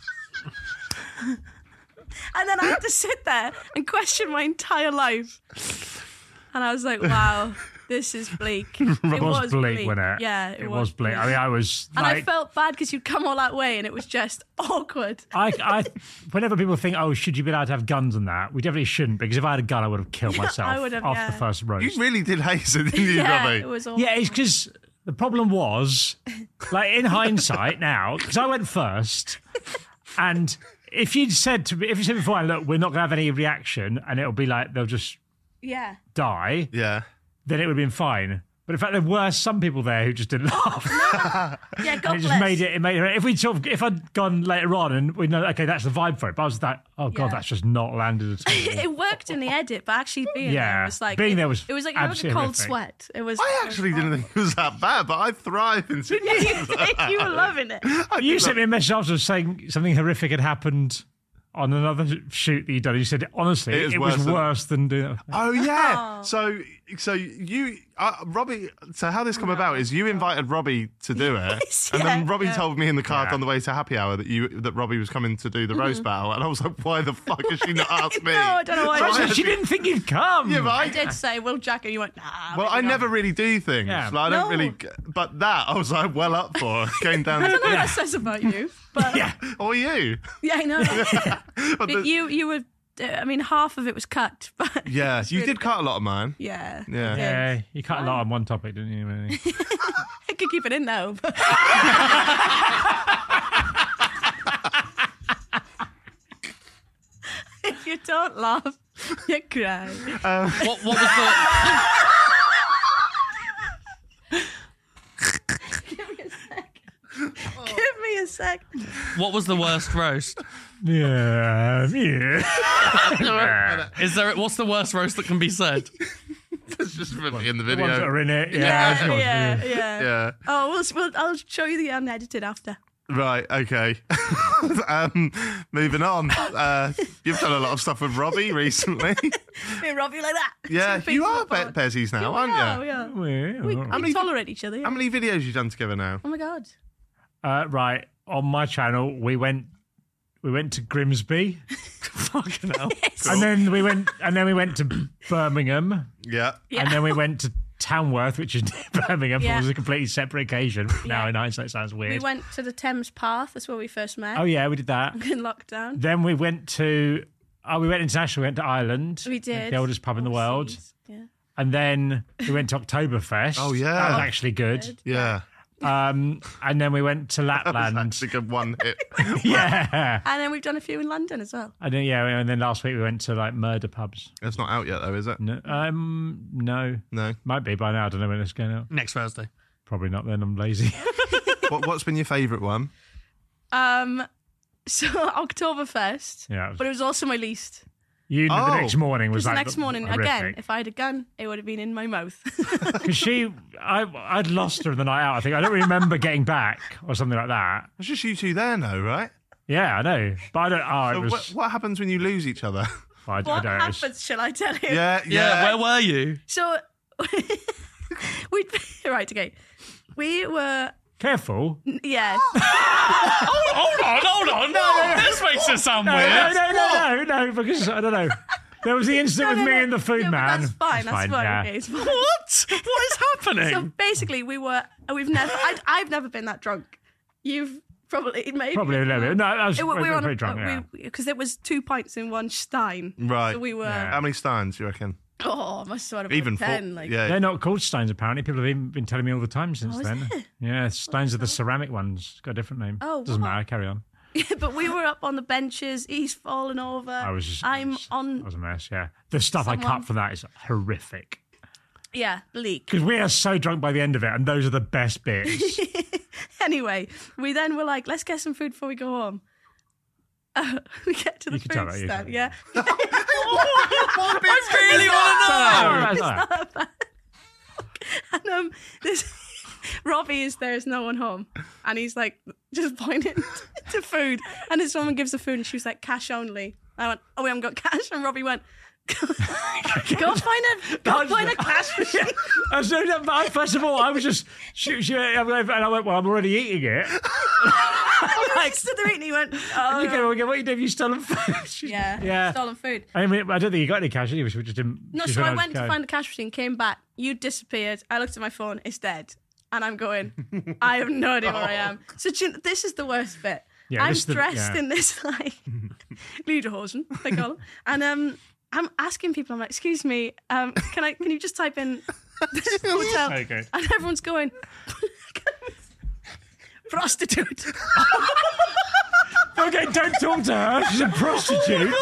And then I had to sit there and question my entire life. And I was like, wow, this is bleak. It was bleak, wasn't it? Yeah, it was bleak. I mean, I was And I like, felt bad because you'd come all that way and it was just awkward. I, whenever people think, oh, should you be allowed to have guns and that? We definitely shouldn't, because if I had a gun, I would have killed myself I would have, off yeah. the first roast. You really did hate it, didn't you, Yeah, Robbie? it was awful. Yeah, it's because the problem was, like in hindsight now, because I went first, and if you said beforehand, look, we're not going to have any reaction, and it'll be like they'll just Yeah. Yeah. die, then it would have been fine. But in fact, there were some people there who just didn't laugh. Yeah, God And it just bless. made it. It made it. If I'd gone later on and we know, okay, that's the vibe for it. But I was like, oh god, Yeah. that's just not landed at all. It worked in the edit, but actually being Yeah, there was like being there was it was like a absolutely cold horrific. sweat. It was. I actually didn't think it was that bad, but I thrive in situations. You were loving it. You sent me a message afterwards saying something horrific had happened on another shoot that you'd done. You said, honestly, It is it was worse than- worse than doing it. Oh yeah. So you, Robbie. So how this come about is you invited Robbie to do it, Yes, and then yeah, Robbie yeah. told me in the car Yeah. on the way to happy hour that Robbie was coming to do the roast battle, and I was like, why the fuck has she not asked me? No, I don't know why. So I She didn't think you'd come. Yeah, but I did say, "Will Jack?" And you went, "Nah." Well, I maybe not." never really do things. Yeah. Like, I don't No. really. But that I was like well up for going down. I don't know what that says about you, but yeah, Or you. I know. But But the- you were. I mean, half of it was cut, but yeah, it's you really did cut a lot of mine. Yeah. Yeah. I did. Yeah, you cut a lot on one topic, didn't you? Really? I could keep it in though. But if you don't laugh, you cry. What was the Give me a sec. Give me a sec. what was the worst roast? yeah. Is there what's the worst roast that can be said? It's just really in the The ones that video. are in it. Yeah, Yeah. Yeah. Oh, I'll show you the unedited after. Right. Okay. Moving on. You've done a lot of stuff with Robbie recently. Me and Robbie like that. Yeah, Two you people are apart. Pezzies now, aren't you? Yeah. We are. We tolerate each other. Yeah. How many videos you done together now? Oh my god. Right, on my channel, we went to Grimsby, Fucking hell. and then we went to Birmingham, Yeah. Yeah. and then we went to Tamworth, which is near Birmingham, Yeah. was a completely separate occasion. Now Yeah. in hindsight, it sounds weird. We went to the Thames Path. That's where we first met. Oh yeah, we did that. In lockdown. Then we went to. We went international. We went to Ireland. We did. The oldest pub in the world. Overseas. Yeah. And then we went to Oktoberfest. Oh, yeah. That was actually good. Yeah. And then we went to Lapland. That's a good one hit. Yeah. And then we've done a few in London as well. And then last week we went to like murder pubs. It's not out yet, though, is it? No. No. No. Might be by now. I don't know when it's going out. Next Thursday. Probably not then. I'm lazy. What's been your favourite one? So Oktoberfest. Yeah. But it was also my least. The next morning was Because the like next morning, again, if I had a gun, it would have been in my mouth. Because I'd lost her the night out. I think I don't remember getting back or something like that. It's just you two there now, right? Yeah, I know, but I don't. So It was. what happens when you lose each other? I What don't know. happens, shall I tell you? Yeah, where were you? So, we were, Careful. yeah. Hold on. No. This makes it sound No, weird. no, because I don't know. There was the incident with me and the food Yeah, but man. That's fine. yeah. Okay, it's fine. What? What is happening? So basically, I've never been that drunk. You've probably, maybe. Probably a little bit. No, I was We were on pretty drunk. Yeah. because there was 2 pints in one stein. Right. So we were. How many steins, do you reckon? Oh, I must have had Even about 10. Like, yeah. They're not called steins, apparently. People have even been telling me all the time since is then. it? Yeah, steins are the ceramic ones. It's got a different name. Oh, Doesn't what? matter. Carry on. but we were up on the benches. He's fallen over. That was a mess, yeah. The stuff I Someone- cut from that is horrific. Yeah, bleak. Because we are so drunk by the end of it, and those are the best bits. Anyway, we then were like, let's get some food before we go home. We get to the You can tell food that, you stand, can. yeah. I really want to know. That's all right. And this Robbie is there, there's no one home, and he's like just pointing to food, and this woman gives the food, and she was like, cash only. I went, oh, we haven't got cash, and Robbie went, go find a cash machine. First of all, I was just, and I went, well, I'm already eating it. Like, stood there eating, he went, oh, You go, what you do? You stolen food? yeah, stolen food. I mean, I don't think you got any cash anyway, so we just didn't. No, just so I out went to go. find the cash machine, came back, you disappeared. I looked at my phone, it's dead. And I'm going, I have no idea where I am. So this is the worst bit. Yeah, I'm this is the- dressed yeah. in this, like, Lederhosen, they call them. And I'm asking people, I'm like, excuse me, can you just type in this hotel? So good. And everyone's going, prostitute. Okay, don't talk to her. She's a prostitute.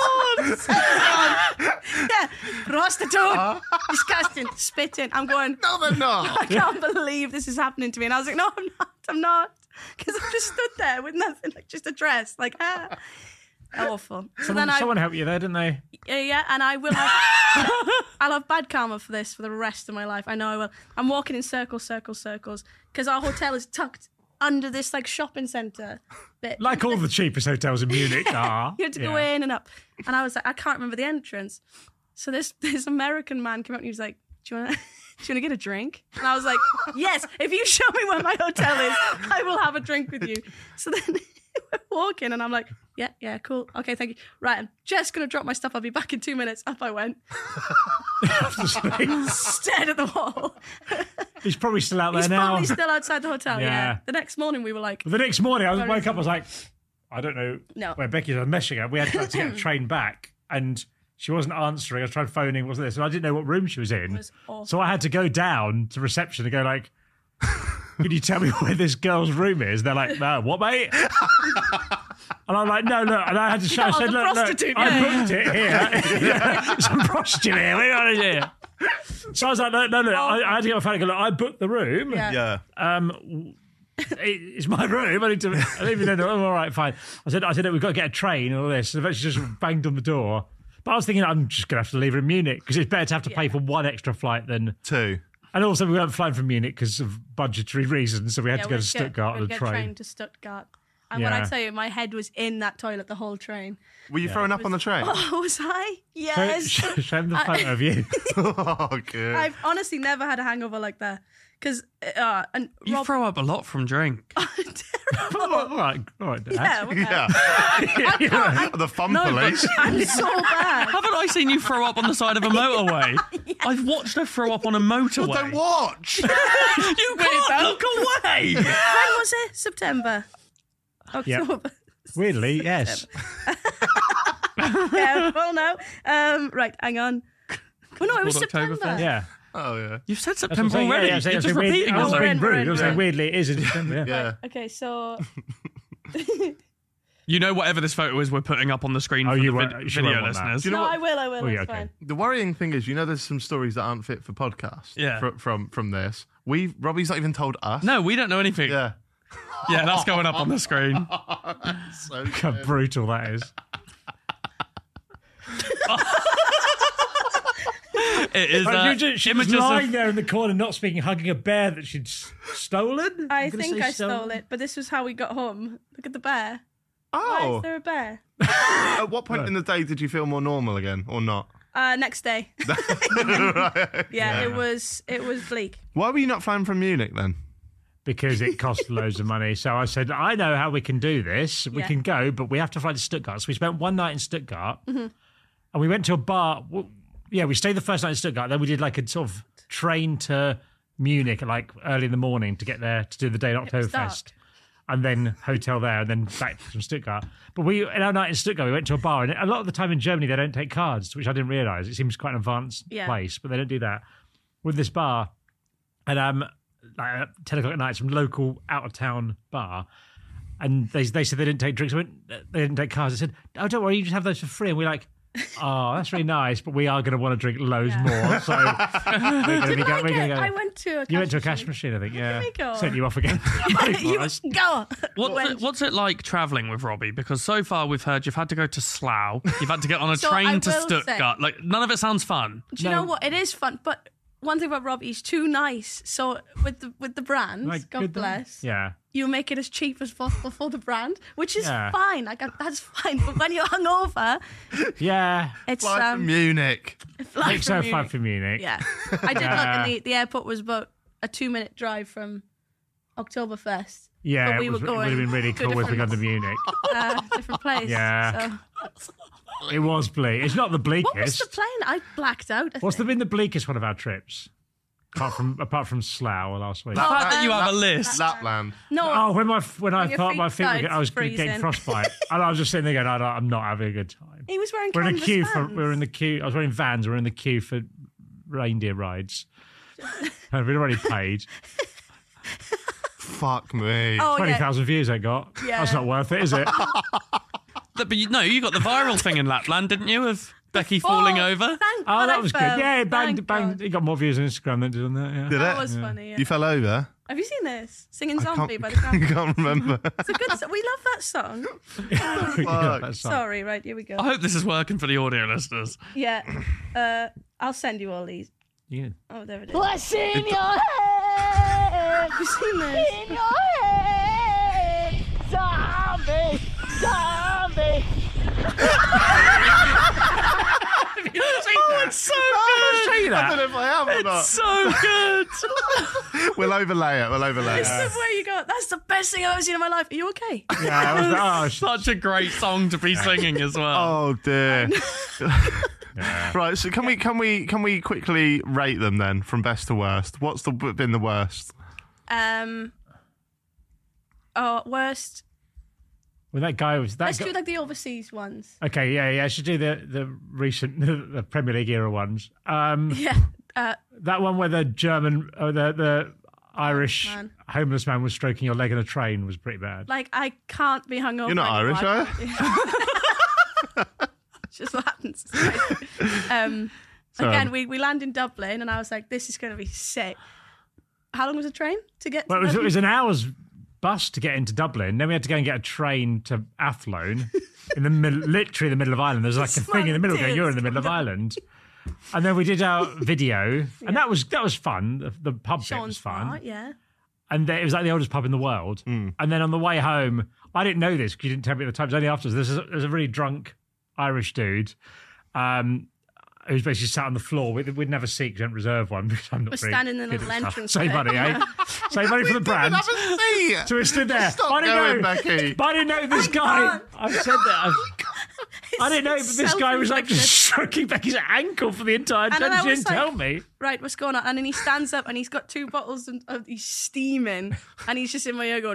Yeah, prostitute. Disgusting. Spitting. I'm going, No, they're not. I can't believe this is happening to me. And I was like, no, I'm not. Because I just stood there with nothing, like just a dress. Like, awful. So then Someone helped you there, didn't they? yeah, and I will have, I'll have bad karma for this for the rest of my life. I know I will. I'm walking in circles, because our hotel is tucked under this, like, shopping centre bit. Like all the cheapest hotels in Munich are. You had to go in and up. And I was like, I can't remember the entrance. So this American man came up and he was like, do you want to get a drink? And I was like, yes, if you show me where my hotel is, I will have a drink with you. So then we're walking and I'm like, yeah, cool. Okay, thank you. Right, I'm just going to drop my stuff. I'll be back in 2 minutes. Up I went. Stared at the wall. He's probably still out there He's now. probably still outside the hotel, Yeah. yeah. The next morning we were like, The next morning, I Where woke is up, I was like, I don't know No. where Becky was messaging her. We had to get a train back, and she wasn't answering. I tried phoning, wasn't this? And I didn't know what room she was in. was awful. So I had to go down to reception and go like, can you tell me where this girl's room is? They're like, no, what, mate? And I'm like, no, look. And I had to show. I Oh, said, the look, prostitute, I yeah. booked it here. Some prostitute here. We got it here. So I was like, no. I had to get my phone and go, look, I booked the room. yeah. Yeah. It's my room. I don't even know. Oh, all right, fine. I said, we've got to get a train and all this. And eventually just banged on the door. But I was thinking, I'm just going to have to leave her in Munich because it's better to have to pay for one extra flight than. 2. And also, we weren't flying from Munich because of budgetary reasons, so we had Yeah, to go to we'd Stuttgart on we'd the get train. train to Stuttgart. And when I Yeah. tell you, my head was in that toilet the whole train. Were you throwing up on the train? Oh, was I? Yes. Show him the photo of you. Oh, good. I've honestly never had a hangover like that. Because, and You Rob, throw up a lot from drink. terrible. all right, Dad. Yeah, okay. Yeah. The fun police. I'm so bad. Haven't I seen you throw up on the side of a motorway? I've watched her throw up on a motorway. Don't watch. You can't look away. When was it? September. October. Weirdly, yes. Yeah, well, no. Right, hang on. Oh, no, it was Called September. Oktoberfest. Yeah. Oh, yeah. You've said That's what I'm September saying. already. Yeah, You're just repeating I was yourself. being We're rude. in, I was we're saying in. weirdly it is in December. Yeah. Yeah. Okay, so You know, whatever this photo is, we're putting up on the screen Oh, for you the won't- she video won't want that. listeners. Do you know no, what? I will. Oh, yeah, It's okay. fine. The worrying thing is, there's some stories that aren't fit for podcast. Yeah. From this. Robbie's not even told us. No, we don't know anything. Yeah. Yeah, that's going up on the screen. So How brutal that is. It is She was images lying of... there in the corner, not speaking, hugging a bear that she'd stolen. I I'm gonna think say I stole it, but this was how we got home. Look at the bear. Why Oh. is there a bear? At what point in the day did you feel more normal again, or not? Next day. Right. Yeah, it was bleak. Why were you not flying from Munich then? Because it cost loads of money. So I said, I know how we can do this. We Yeah. can go, but we have to fly to Stuttgart. So we spent one night in Stuttgart and we went to a bar. Yeah, we stayed the first night in Stuttgart. Then we did like a sort of train to Munich at like early in the morning to get there to do the day at was dark. Oktoberfest. And then hotel there and then back from Stuttgart. But in our night in Stuttgart, we went to a bar. And a lot of the time in Germany, they don't take cards, which I didn't realise. It seems quite an advanced Yeah. place, but they don't do that. With this bar, and like at 10 o'clock at night, some local out-of-town bar. And they said they didn't take drinks. I went, they didn't take cards. They said, oh, don't worry, you just have those for free. And we're like, oh, that's really nice, but we are going to want to drink loads more. So we're going to go. I went to a You went to a cash machine. machine, I think, yeah. we go? Sent you off again. You go. What's it like travelling with Robbie? Because so far we've heard you've had to go to Slough, you've had to get on a So I train to will say- Stuttgart. Like, none of it sounds fun. Do you know what? It is fun, but one thing about Robbie, he's too nice. So with the brands, Like, God good bless, Yeah. you make it as cheap as possible for the brand, which is Yeah. fine. That's fine. But when you're hungover, Yeah. it's Fly from Munich. fly Makes from so Munich. fun for Munich. Yeah, I did look, and the airport was about a 2-minute drive from Oktoberfest. Yeah, But we it were would going have been really to a cool if we got to different- Munich. Different place. Yeah. So, It was bleak. It's not the bleakest. what was the plane? I blacked out. What's been the bleakest one of our trips? Apart from Slough last week. The fact that you have a list. Lapland. No, Oh, when I your thought my feet feet were, started I was getting freezing. frostbite, and I was just sitting there going, I'm not having a good time. he was wearing We're in a canvas queue Vans. we're in the queue. I was wearing Vans. We're in the queue for reindeer rides. And we'd already paid. Fuck me. Oh, 20,000 views I got. Yeah. That's not worth it, is it? But you got the viral thing in Lapland, didn't you? Of Becky falling over. Thank Oh, God that I was fell. good. Yeah, it Thank banged. God. It got more views on Instagram than it did on that. Yeah. Did That it? was funny. Yeah. You fell over? Have you seen this? Singing I Zombie can't, by the Cranberries. can't remember. It's a good song. We love that song. Yeah, that's fine. Sorry, right, here we go. I hope this is working for the audio listeners. Yeah. I'll send you all these. Yeah. Oh, there it is. What's in your head? Have you seen this? In your head, zombie, zombie. Oh, it's so Say I don't know good. if I have or not. So good. We'll overlay it. This is where you go. That's the best thing I've ever seen in my life. Are you okay? Yeah, I was like, oh, Such a great song to be singing as well. Oh dear. Right. So can we quickly rate them then from best to worst? What's been the worst? Worst. well, that guy was that. Let's guy, do like the overseas ones. okay, yeah. I should do the recent the Premier League era ones. Yeah. That one where the German, the Irish man. homeless man was stroking your leg in a train was pretty bad. Like, I can't be hungover. You're not anymore. Irish, are you? It's just what happens. Again, we land in Dublin, and I was like, this is going to be sick. How long was the train to get to Well, it Dublin? was an hour's bus to get into Dublin. Then we had to go and get a train to Athlone in the literally the middle of Ireland. There's like a thing in the middle going, you're in the middle of Ireland. And then we did our video, and that was fun. The pub bit Sean's was fun. part, yeah. and it was like the oldest pub in the world. And then on the way home, I didn't know this because you didn't tell me at the time. It was only afterwards. There's a really drunk Irish dude who's basically sat on the floor. We'd never seek, don't reserve one because I'm not We're very standing in the good at little stuff. entrance Save bit. money, eh? Save money for the brand. Have a seat. So we stood there. Stop I didn't going, know, Becky. but I didn't know this guy. I've said that. I didn't know, but this guy was like just stroking Becky's ankle for the entire And time. then I She was didn't like- tell me. Right, what's going on? And then he stands up and he's got 2 bottles and he's steaming and he's just in my ear going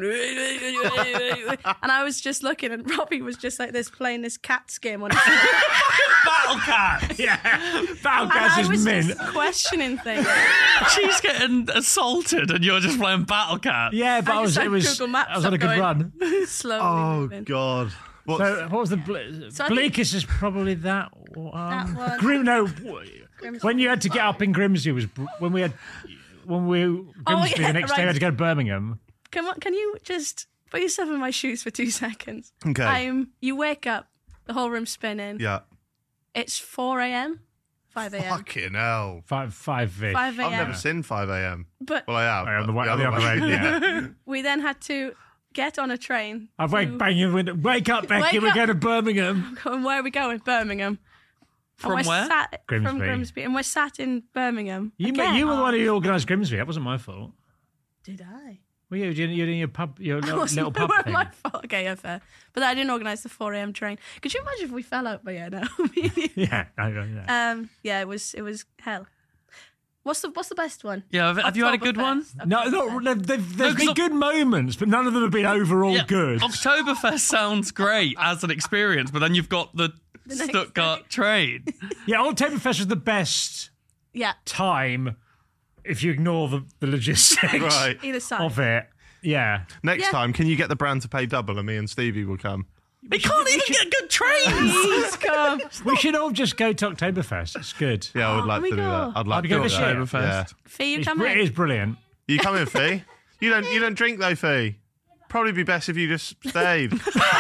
and I was just looking and Robbie was just like this playing this Cats game on his Battle Cat. Yeah, Battle and Cats I is was mint. just questioning things. She's getting assaulted and you're just playing Battle Cat. Yeah, but I just had it was Google Maps I was on a up good going. run. Slowly Oh, moving. God. What's, So what was the So I think- bleakest is probably that That one. when you had to get up in Grimsby was when we Grimsby yeah, the next day right. we had to go to Birmingham. Can you just put yourself in my shoes for 2 seconds? Okay. You wake up, the whole room's spinning. yeah. It's 4 a.m. 5 a.m. Fucking hell. 5-ish. 5 I've a.m. never seen 5 a.m. But Well, I have. On the but other way, yeah. we then had to get on a train. I've bang your window. Wake up, Becky. Wake We're up. going to Birmingham. And where are we going? Birmingham. From And we're where? Sat, Grimsby. From Grimsby. And we're sat in Birmingham. You Again. were the one who organised Grimsby. That wasn't my fault. Did I? Well, you're in your pub, your It little wasn't pub thing. my fault. Okay, yeah, fair. But I didn't organise the 4 a.m. train. Could you imagine if we fell out by now? Yeah, Yeah, it was hell. What's the best one? Yeah, have you had a good one? Oktoberfest. No, there's No, been 'cause good moments, but none of them have been overall good. Oktoberfest sounds great as an experience, but then you've got the next Stuttgart train. Yeah, Oktoberfest was the best Yeah, time if you ignore the logistics Right. either side. of it. Yeah. Next Yeah. time, can you get the brand to pay double and me and Stevie will come? They can't even get good trains. Please come. We should all just go to Oktoberfest. It's good. Yeah, I would like we to do go? that. I'd like I'd to go do this that. year. Oktoberfest. Fee, you It come in. is brilliant. You come in, Fee? You don't drink though, Fee. Probably be best if you just stayed.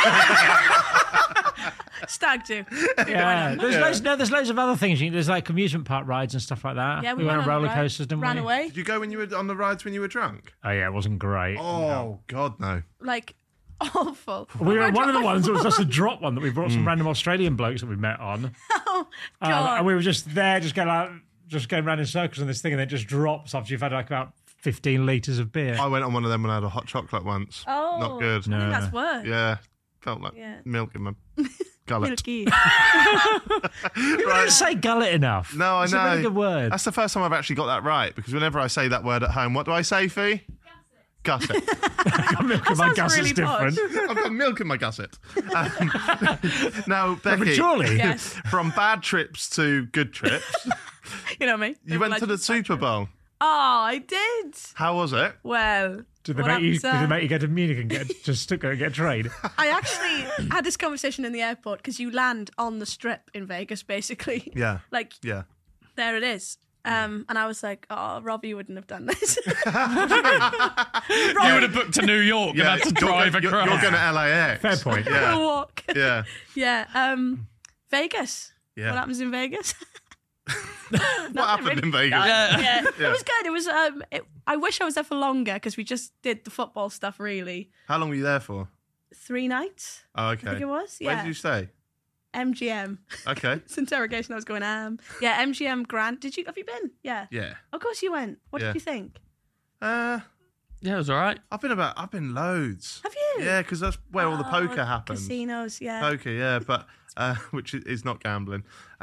Stag do. Yeah. There's loads of other things. There's like amusement park rides and stuff like that. Yeah, we went on the roller ride. coasters, didn't Ran we? away. Did you go when you were on the rides when you were drunk? Oh, yeah, it wasn't great. Oh, God, no. Like, awful. We were at one of the ones that was just a drop one that we brought some random Australian blokes that we met on. Oh, God. And we were just there, just going around in circles on this thing, and then it just drops after you've had like about 15 litres of beer. I went on one of them when I had a hot chocolate once. Oh, Not good. I think that's worse. Yeah. Felt like Yeah. milk in my gullet. Milky. You didn't say gullet enough. No, I It's know. a really good word. That's the first time I've actually got that right, because whenever I say that word at home, what do I say, Fee? Gusset. Milk in my sounds gus really is different. I've got milk in my gusset. Now, But Becky, surely. Yes. from bad trips to good trips, You know me. you went to the Super Bowl. Oh, I did. How was it? Well, Did they what make you happens, go to Munich and just go and get a train? I actually had this conversation in the airport because you land on the strip in Vegas, basically. Yeah. Like, Yeah. there it is. And I was like, oh, Robbie wouldn't have done this. You would have booked to New York and had to drive you're across. going to LAX. Fair point. Yeah. Walk. Yeah. Yeah. Vegas. Yeah. What happens in Vegas? What happened in Vegas? Yeah. It was good. It was. I wish I was there for longer because we just did the football stuff. Really, How long were you there for? 3 nights. Oh, okay. I think it was. Where Yeah. did you stay? MGM. Okay. It's interrogation. I was going. Yeah. MGM Grand. Have you been? Yeah. Yeah. Of course you went. What Yeah. did you think? Uh, Yeah, it was all right. I've been loads. Have you? Yeah, because that's where all the poker Oh, happens. Casinos. Yeah. Poker, yeah, but which is not gambling.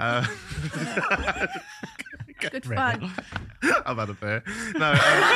Good fun. I've had a beer. No.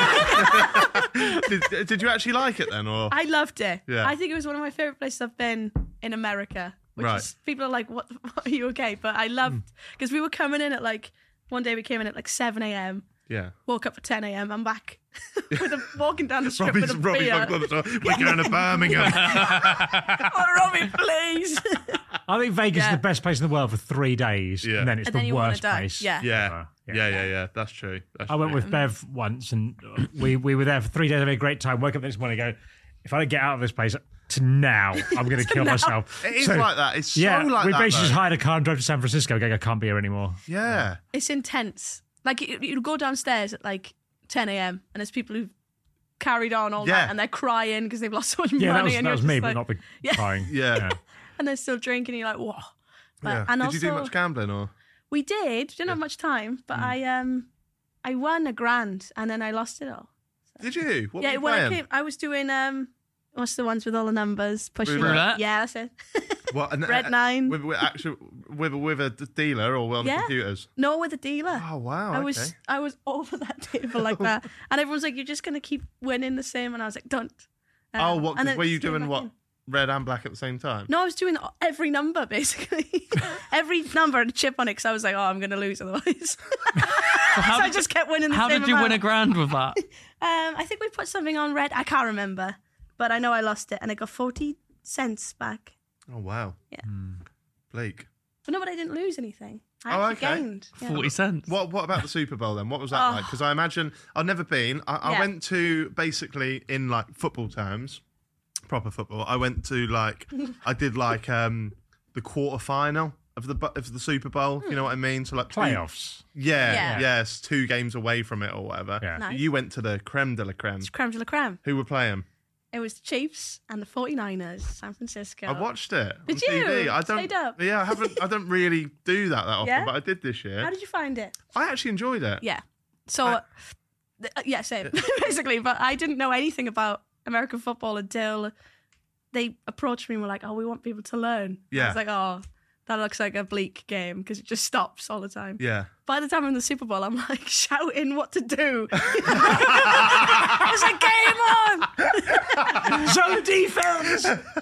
Did you actually like it then, or? I loved it. Yeah. I think it was one of my favorite places I've been in America. Which Right. is, people are like, what are you okay? But I loved, because we were coming in at one day we came in at 7 a.m. Yeah. Woke up at 10 a.m. I'm back walking down the strip with a Robbie's beer. knocking on the door. We're going to Birmingham. Oh, Robbie, please. I think Vegas Yeah. is the best place in the world for 3 days, Yeah. and then it's And then the you wanna worst die. place. Yeah. Yeah. Yeah. Yeah. That's true. That's I went true. with Bev once, and we were there for 3 days. Having a great time. Woke up the next morning, and go, if I don't get out of this place to now, I'm going to kill myself. It is So, like that. It's Yeah, so like we that. basically just though. hired a car and drove to San Francisco. Going, I can't be here anymore. Yeah. It's intense. Like, you go downstairs at 10 a.m. and there's people who've carried on all Yeah. night, and they're crying because they've lost so much Yeah, money. that and was you're me, just but like- not the Yeah. crying. Yeah. And they're still drinking. And you're like, whoa. But, Yeah. And Did also, you do much gambling or? we did. Didn't have much time, but I won $1,000 and then I lost it all. Did you? What were you When playing? I was doing what's the ones with all the numbers pushing? Roulette? Yeah, that's it. What, Red 9. With a dealer or on the Yeah. computers? No, with a dealer. Oh wow! I okay. was over that table like that, and everyone's like, "You're just gonna keep winning the same," and I was like, "Don't." Oh, what? 'Cause and then were you just came doing back what? in. Red and black at the same time? No, I was doing every number basically, every number and a chip on it because I was like, "Oh, I'm gonna lose otherwise." So I just kept winning. How same did you win amount. $1,000 with that? I think we put something on red. I can't remember, but I know I lost it, and I got 40 cents back. Oh wow! Yeah. Blake. But no, but I didn't lose anything. I Oh, actually okay. gained. Yeah. 40 cents. What about the Super Bowl then? What was that like? Because I imagine I've never been. I Yeah. went to basically in like football terms, proper football. I went to like I did like the quarterfinal of the Super Bowl. If you know what I mean? So like Playoffs. Yeah. Yes, 2 games away from it or whatever. Yeah. Nice. You went to the creme de la creme. It's creme de la creme. Who were playing? It was the Chiefs and the 49ers, San Francisco. I watched it on Did you? TV. I don't. Stayed up? Yeah, I haven't. I don't really do that often, Yeah? but I did this year. How did you find it? I actually enjoyed it. Yeah. So, yeah, same, basically. But I didn't know anything about American football until they approached me and were like, "Oh, we want people to learn." Yeah. I was like, "Oh, that looks like a bleak game because it just stops all the time." Yeah. By the time I'm in the Super Bowl, I'm like shouting what to do. There's a game on! Zone defense.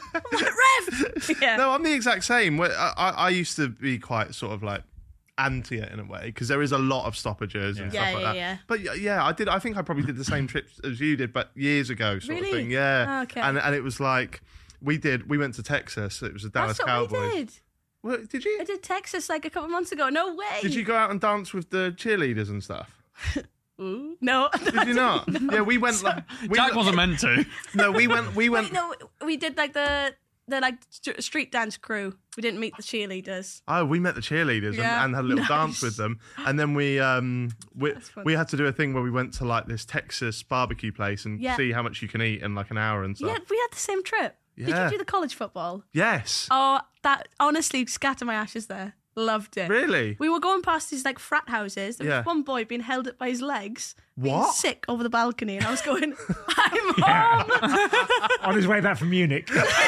Ref! Yeah. No, I'm the exact same. I used to be quite sort of like anti it in a way because there is a lot of stoppages and Yeah. stuff like Yeah, that. yeah. But yeah, I did. I think I probably did the same trips as you did, but years ago, sort Really? of thing. Yeah. Oh, okay. And it was like we went to Texas. It was the Dallas That's what Cowboys. we did. Well, did you? I did Texas like a couple months ago. No way. Did you go out and dance with the cheerleaders and stuff? Ooh. No. Did you not? Yeah, we went. Jack wasn't meant to. No, we went. Wait, no, we did like the like street dance crew. We didn't meet the cheerleaders. Oh, we met the cheerleaders Yeah. and had a little Nice. dance with them, and then we fun. had to do a thing where we went to like this Texas barbecue place and Yeah. see how much you can eat in like an hour and stuff. Yeah, we had the same trip. Did Yeah. you do the college football? Yes, Oh, that honestly scatter my ashes there. Loved it. really. We were going past these like frat houses. There was Yeah. one boy being held up by his legs, being What? sick over the balcony, and I was going, "I'm home." On his way back from Munich.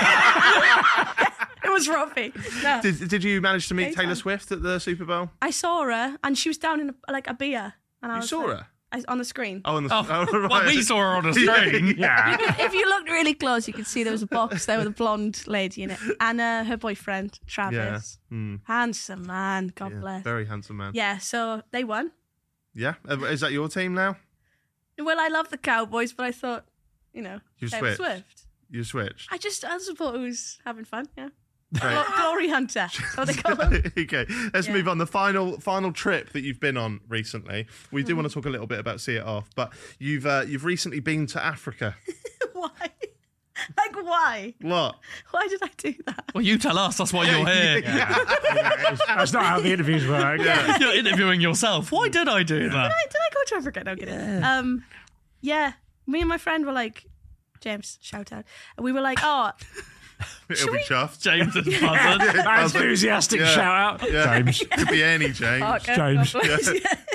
It was roughy. No. Did you manage to meet Anytime. Taylor Swift at the Super Bowl? I saw her, and she was down in like a beer, and I You was saw like- her? on the screen. Oh, on the Oh, right. well, we saw her on a screen. Yeah. If you looked really close, you could see there was a box there with a blonde lady in it, and her boyfriend Travis, handsome man, God Yeah, bless. very handsome man. Yeah, so they won. Yeah, is that your team now? Well, I love the Cowboys, but I thought, You Taylor switched. Swift. You switched. I just thought it was having fun. Yeah, Great. Glory Hunter. That's what they call him. Okay, let's Yeah. move on. The final trip that you've been on recently. We Mm-hmm. do want to talk a little bit about See It Off, but you've recently been to Africa. Why? Like why? What? Why did I do that? Well, you tell us. That's why you're here. That's not how the interviews work. You're interviewing yourself. Why did I do that? Did I go to Africa? No, get it. Yeah. Me and my friend were like, James, shout out. And we were like, oh, It'll be chuffed. James is buzzing. That's enthusiastic Yeah. shout out. Yeah. James. Could be any James. okay, James. God bless.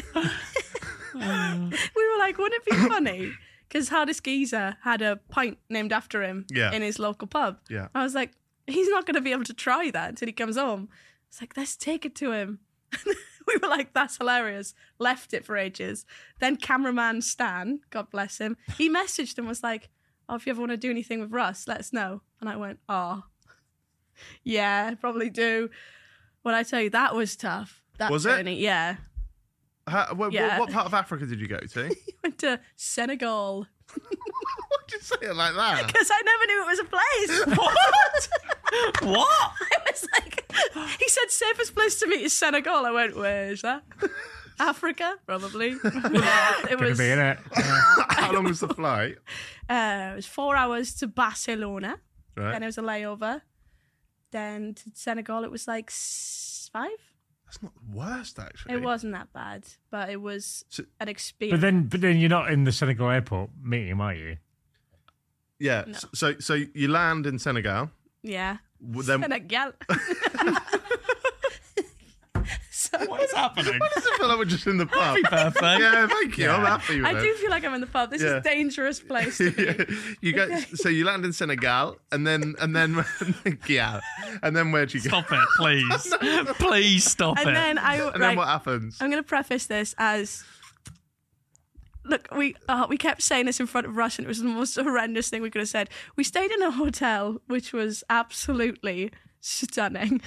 We were like, wouldn't it be funny? Because Hardest Geezer had a pint named after him Yeah. in his local pub. Yeah. I was like, he's not going to be able to try that until he comes home. It's like, let's take it to him. We were like, that's hilarious. Left it for ages. Then cameraman Stan, God bless him, he messaged and was like, oh, if you ever want to do anything with Russ, let us know. And I went, oh, yeah, probably do. When I tell you, that was tough. That Was it? journey, yeah. Yeah. What part of Africa did you go to? Went to Senegal. Why'd you say it like that? Because I never knew it was a place. What? What? I was like, he said safest place to meet is Senegal. I went, where's that? Africa, probably. Yeah, it Gonna was. be in it. How long was the flight? It was 4 hours to Barcelona. Right. Then it was a layover. Then to Senegal, it was like 5. That's not the worst, actually. It wasn't that bad, but it was So- an experience. But then you're not in the Senegal airport meeting him, are you? Yeah. No. So you land in Senegal. Yeah. Then Senegal. So What is happening? does it feel like we're just in the pub? Happy birthday. Yeah, thank you. I'm happy with I it. do feel like I'm in the pub. This is Yeah. a dangerous place to be. You go. So you land in Senegal, and then yeah, and then where'd you go? Stop it, please. Please stop And it. then And then what happens? I'm going to preface this as, look, we kept saying this in front of Russ, and it was the most horrendous thing we could have said. We stayed in a hotel which was absolutely stunning,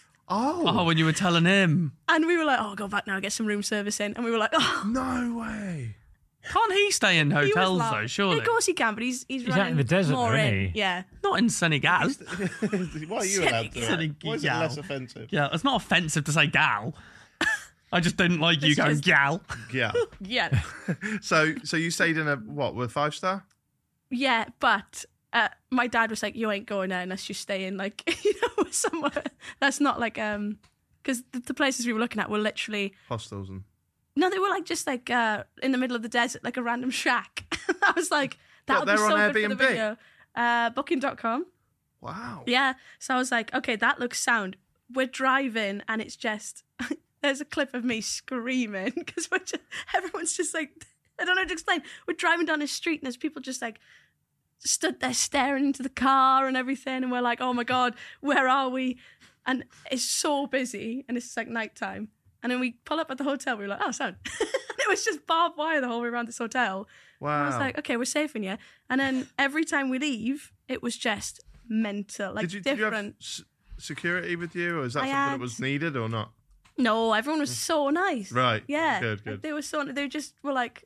Oh, when you were telling him. and we were like, "Oh, go back now, get some room service in," and we were like, "Oh." No way. Can't he stay in He was hotels, loud. though, surely? Yeah, of course he can, but he's running out in the desert, more though, isn't in. he? Yeah. Not in Senegal. Why are you allowed to? Senegal. Why is it less offensive? Yeah, it's not offensive to say gal. I just didn't like you It's going just- gal. Yeah. Yeah. So you stayed in a what? With 5-star? Yeah, but my dad was like, "You ain't going there unless you stay in like somewhere that's not like because the places we were looking at were literally Hostels and. no, they were like just like in the middle of the desert, like a random shack." I was like, "That What, would be they're so on good for the Airbnb? video." Booking.com. Wow. Yeah, so I was like, "Okay, that looks sound." We're driving, and it's just there's a clip of me screaming because everyone's just like, I don't know how to explain. We're driving down the street, and there's people just like stood there staring into the car and everything, and we're like, "Oh my god, where are we?" And it's so busy, and it's like nighttime, and then we pull up at the hotel. We were like, "Oh, sound!" And it was just barbed wire the whole way around this hotel. Wow. And I was like, "Okay, we're safe in here." And then every time we leave, it was just mental, like did you have different. security with you, or is that I something had- that was needed or not? No, everyone was so nice. Right. Yeah. Good, good. They were just were like,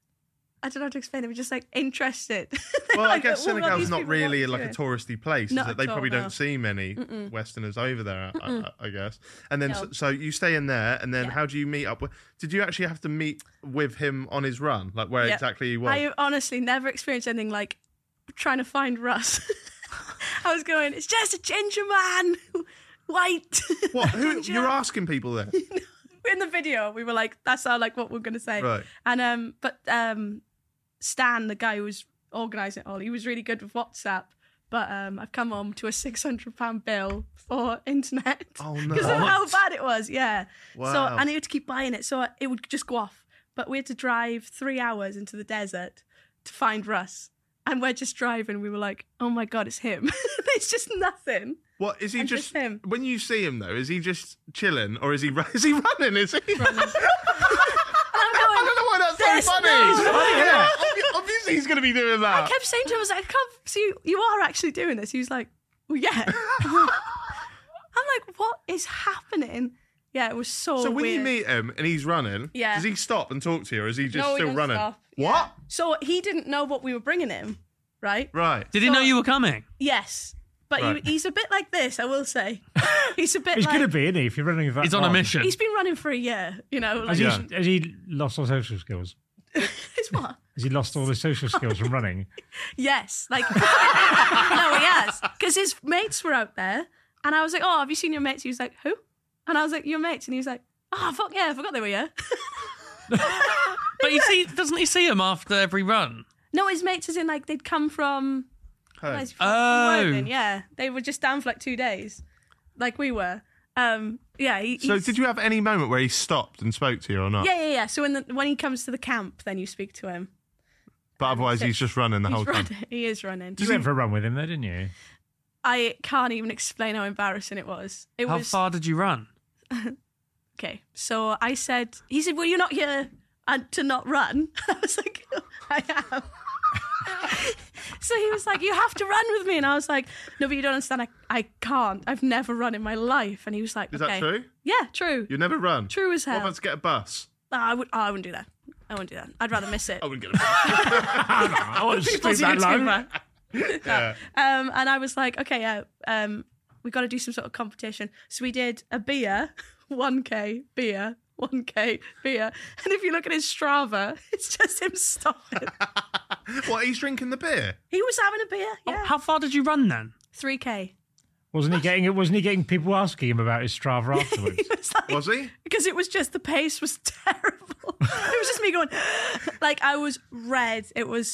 I don't know how to explain. They were just like interested. Well, I Like, guess what about Senegal's these not people really watching like a it? touristy place, Not is it? They at all, probably no. don't see many Westerners over there, I guess. And then, No. so you stay in there, and then Yeah. how do you meet up with? Did you actually have to meet with him on his run, like where Yeah. exactly he was? I honestly never experienced anything like trying to find Russ. I was going, it's just a ginger man, white. What? Who? Ginger. You're asking people there? In the video, we were like, that's our like what we're gonna say. Right. And but Stan, the guy who was organising it all, he was really good with WhatsApp. But I've come home to a £600 bill for internet Oh, no. because of how bad it was. Yeah. So Wow. I needed to keep buying it, so it would just go off. But we had to drive 3 hours into the desert to find Russ, and we're just driving. We were like, "Oh my god, it's him!" It's just nothing. What is he And just? just him. When you see him though, is he just chilling, or is he is he running? Is he? I'm going, I don't know why that's There's so funny. no- Yeah, obviously he's going to be doing that. I kept saying to him, I was like, I can't see you are actually doing this. He was like, well, yeah. I'm like, what is happening? Yeah, it was so So when weird. you meet him and he's running, Yeah. does he stop and talk to you, or is he just No, he still doesn't running? stop. What? Yeah. So he didn't know what we were bringing him, right? Right. Did he know you were coming? Yes. But Right. he's a bit like this, I will say. He's a bit He's like... going to be, isn't he? If you're running with that He's on a long. mission. He's been running for a year, you know. Like, Has he lost all social skills? It's what? Has he lost all his social skills from running? Yes. Like, no, he has. Because his mates were out there, and I was like, oh, have you seen your mates? He was like, who? And I was like, your mates. And he was like, oh, fuck yeah, I forgot they were here. But doesn't he see him after every run? No, his mates, as in, like, they'd come from... Hey. where's he from? Oh. Worthing, yeah. They were just down for, like, 2 days, like we were. Yeah. So did you have any moment where he stopped and spoke to you or not? Yeah. So when he comes to the camp, then you speak to him. But otherwise he's just running the whole He's time. running. He is running. You went for a run with him, though, didn't you? I can't even explain how embarrassing it was. It How was far did you run? okay. So I said, he said, "Well, you're not here to not run." I was like, "I am." So he was like, "You have to run with me," and I was like, "No, but you don't understand. I can't. I've never run in my life." And he was like, Is okay. that true? Yeah, true. You never run? True as What hell. about to get a bus? I wouldn't do that. I wouldn't do that. I'd rather miss it. I wouldn't get a bus. I want to People's that low. YouTuber. Yeah. And I was like, okay, we got to do some sort of competition. So we did a beer, 1K beer, 1K beer. And if you look at his Strava, it's just him stopping. What, he's drinking the beer? He was having a beer, yeah. How far did you run then? 3K. Wasn't he getting people asking him about his Strava afterwards? It was like, Was he? because it was just, the pace was terrible. It was just me going, like, I was red. It was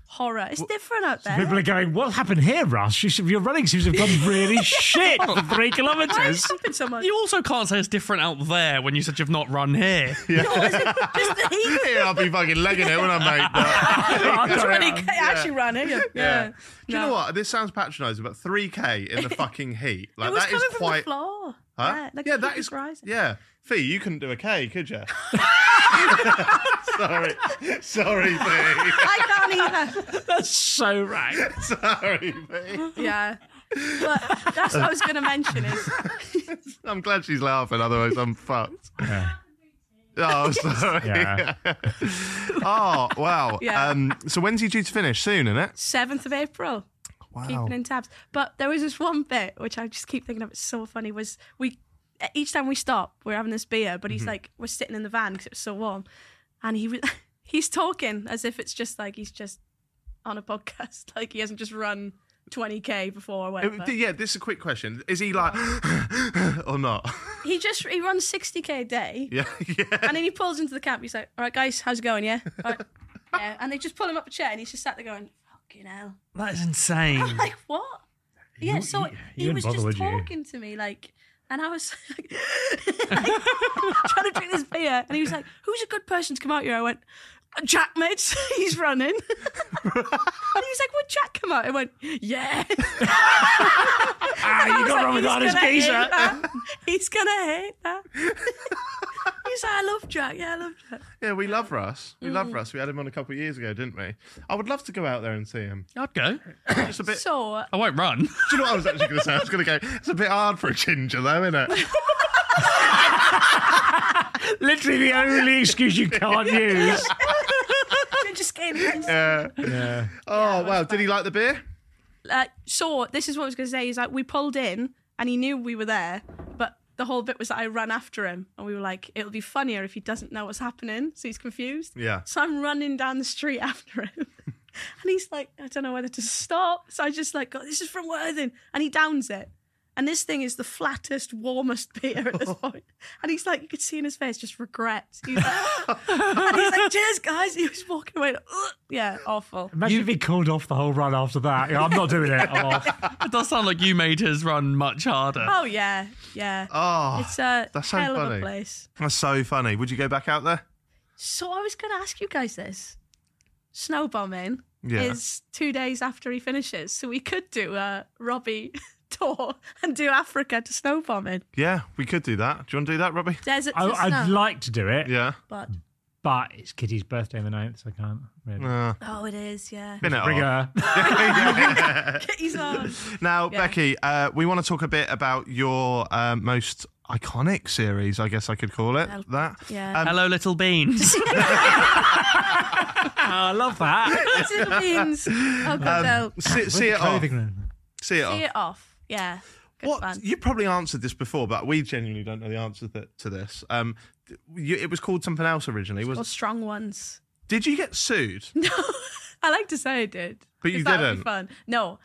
horror. It's different out there. People are going, what happened here, Russ? Your running seems to have gone really shit for 3 Why are you kilometres. stopping so much? You also can't say it's different out there when you said you've not run here. No, is it just the heat? Yeah, I'll be fucking legging it when I make that. 20K actually running. Yeah. Do you know what? This sounds patronising, but 3K in the fucking heat. Like, It was that is coming from quite. the floor. Huh? Yeah, like Yeah, the that heat is. was rising. Yeah. Fee, you couldn't do a K, could you? Sorry, Fee. I can't either. That's so right. Sorry, Fee. Yeah. But that's what I was going to mention is I'm glad she's laughing, otherwise I'm fucked. Oh, sorry. Yeah. Oh, wow. Yeah. So when's he due to finish? Soon, isn't it? 7th of April. Wow. Keeping in tabs. But there was this one bit which I just keep thinking of. It's so funny. Was each time we stop, we're having this beer, but he's like, we're sitting in the van because it was so warm, and he's talking as if it's just like he's just on a podcast, like he hasn't just run 20K before or whatever. Yeah, this is a quick question. Is he like, or not? He runs 60K a day, Yeah. and then he pulls into the camp. He's like, "All right, guys, how's it going? Yeah, all right. Yeah." And they just pull him up a chair, and he's just sat there going, "Fucking hell." That is insane. Like, what? Yeah, so he wouldn't was bother, just would you? talking to me, like, and I was like, trying to drink this beer, and he was like, "Who's a good person to come out here?" I went, "Jack, mate, he's running." And he was like, "Would Jack come out?" I went, "Yeah." You got wrong with "He's honest gonna hate geezer. that. He's gonna hate that." He's like, "I love Jack. Yeah, I love Jack." Yeah, we love Russ. We love Russ. We had him on a couple of years ago, didn't we? I would love to go out there and see him. I'd go. Just a bit. So I won't run. Do you know what I was actually going to say? I was going to go, it's a bit hard for a ginger, though, isn't it? Literally the only excuse you can't use. just getting. Yeah. Oh, wow. Did he like the beer? So this is what I was going to say. Is like we pulled in and he knew we were there, but the whole bit was that I ran after him and we were like, it'll be funnier if he doesn't know what's happening, so he's confused. Yeah. So I'm running down the street after him, and he's like, I don't know whether to stop. So I just like, go, "This is from Worthing," and he downs it. And this thing is the flattest, warmest beer at this point. And he's like, you could see in his face, just regret. He's like, and he's like, "Cheers, guys." He was walking away. Like, "Ugh." Yeah, awful. Imagine if he called off the whole run after that. Yeah, I'm not doing it. I'm off. It does sound like you made his run much harder. Oh, yeah. Oh, It's a that's so hell of funny. a place. That's so funny. Would you go back out there? So I was going to ask you guys this. Snow bombing Yeah. is 2 days after he finishes. So we could do a Robbie tour and do Africa to snow bombing. Yeah, we could do that. Do you want to do that, Robbie? Desert to I'd snow. like to do it, Yeah. But, but it's Kitty's birthday on the 9th, so I can't really. oh, it is, yeah. Bin it Bring off. her. He's on. Now, Yeah. Becky, we want to talk a bit about your most iconic series, I guess I could call it. That. Yeah. Hello, little beans. I love that. Little beans. Oh, God, no. See it off. Clothing. See it off. See it off. Yeah. Good What fun. you probably answered this before, but we genuinely don't know the answer to this. It was called something else originally. Or Was strong ones. did you get sued? I like to say I did. But you 'cause that would didn't? be fun. No.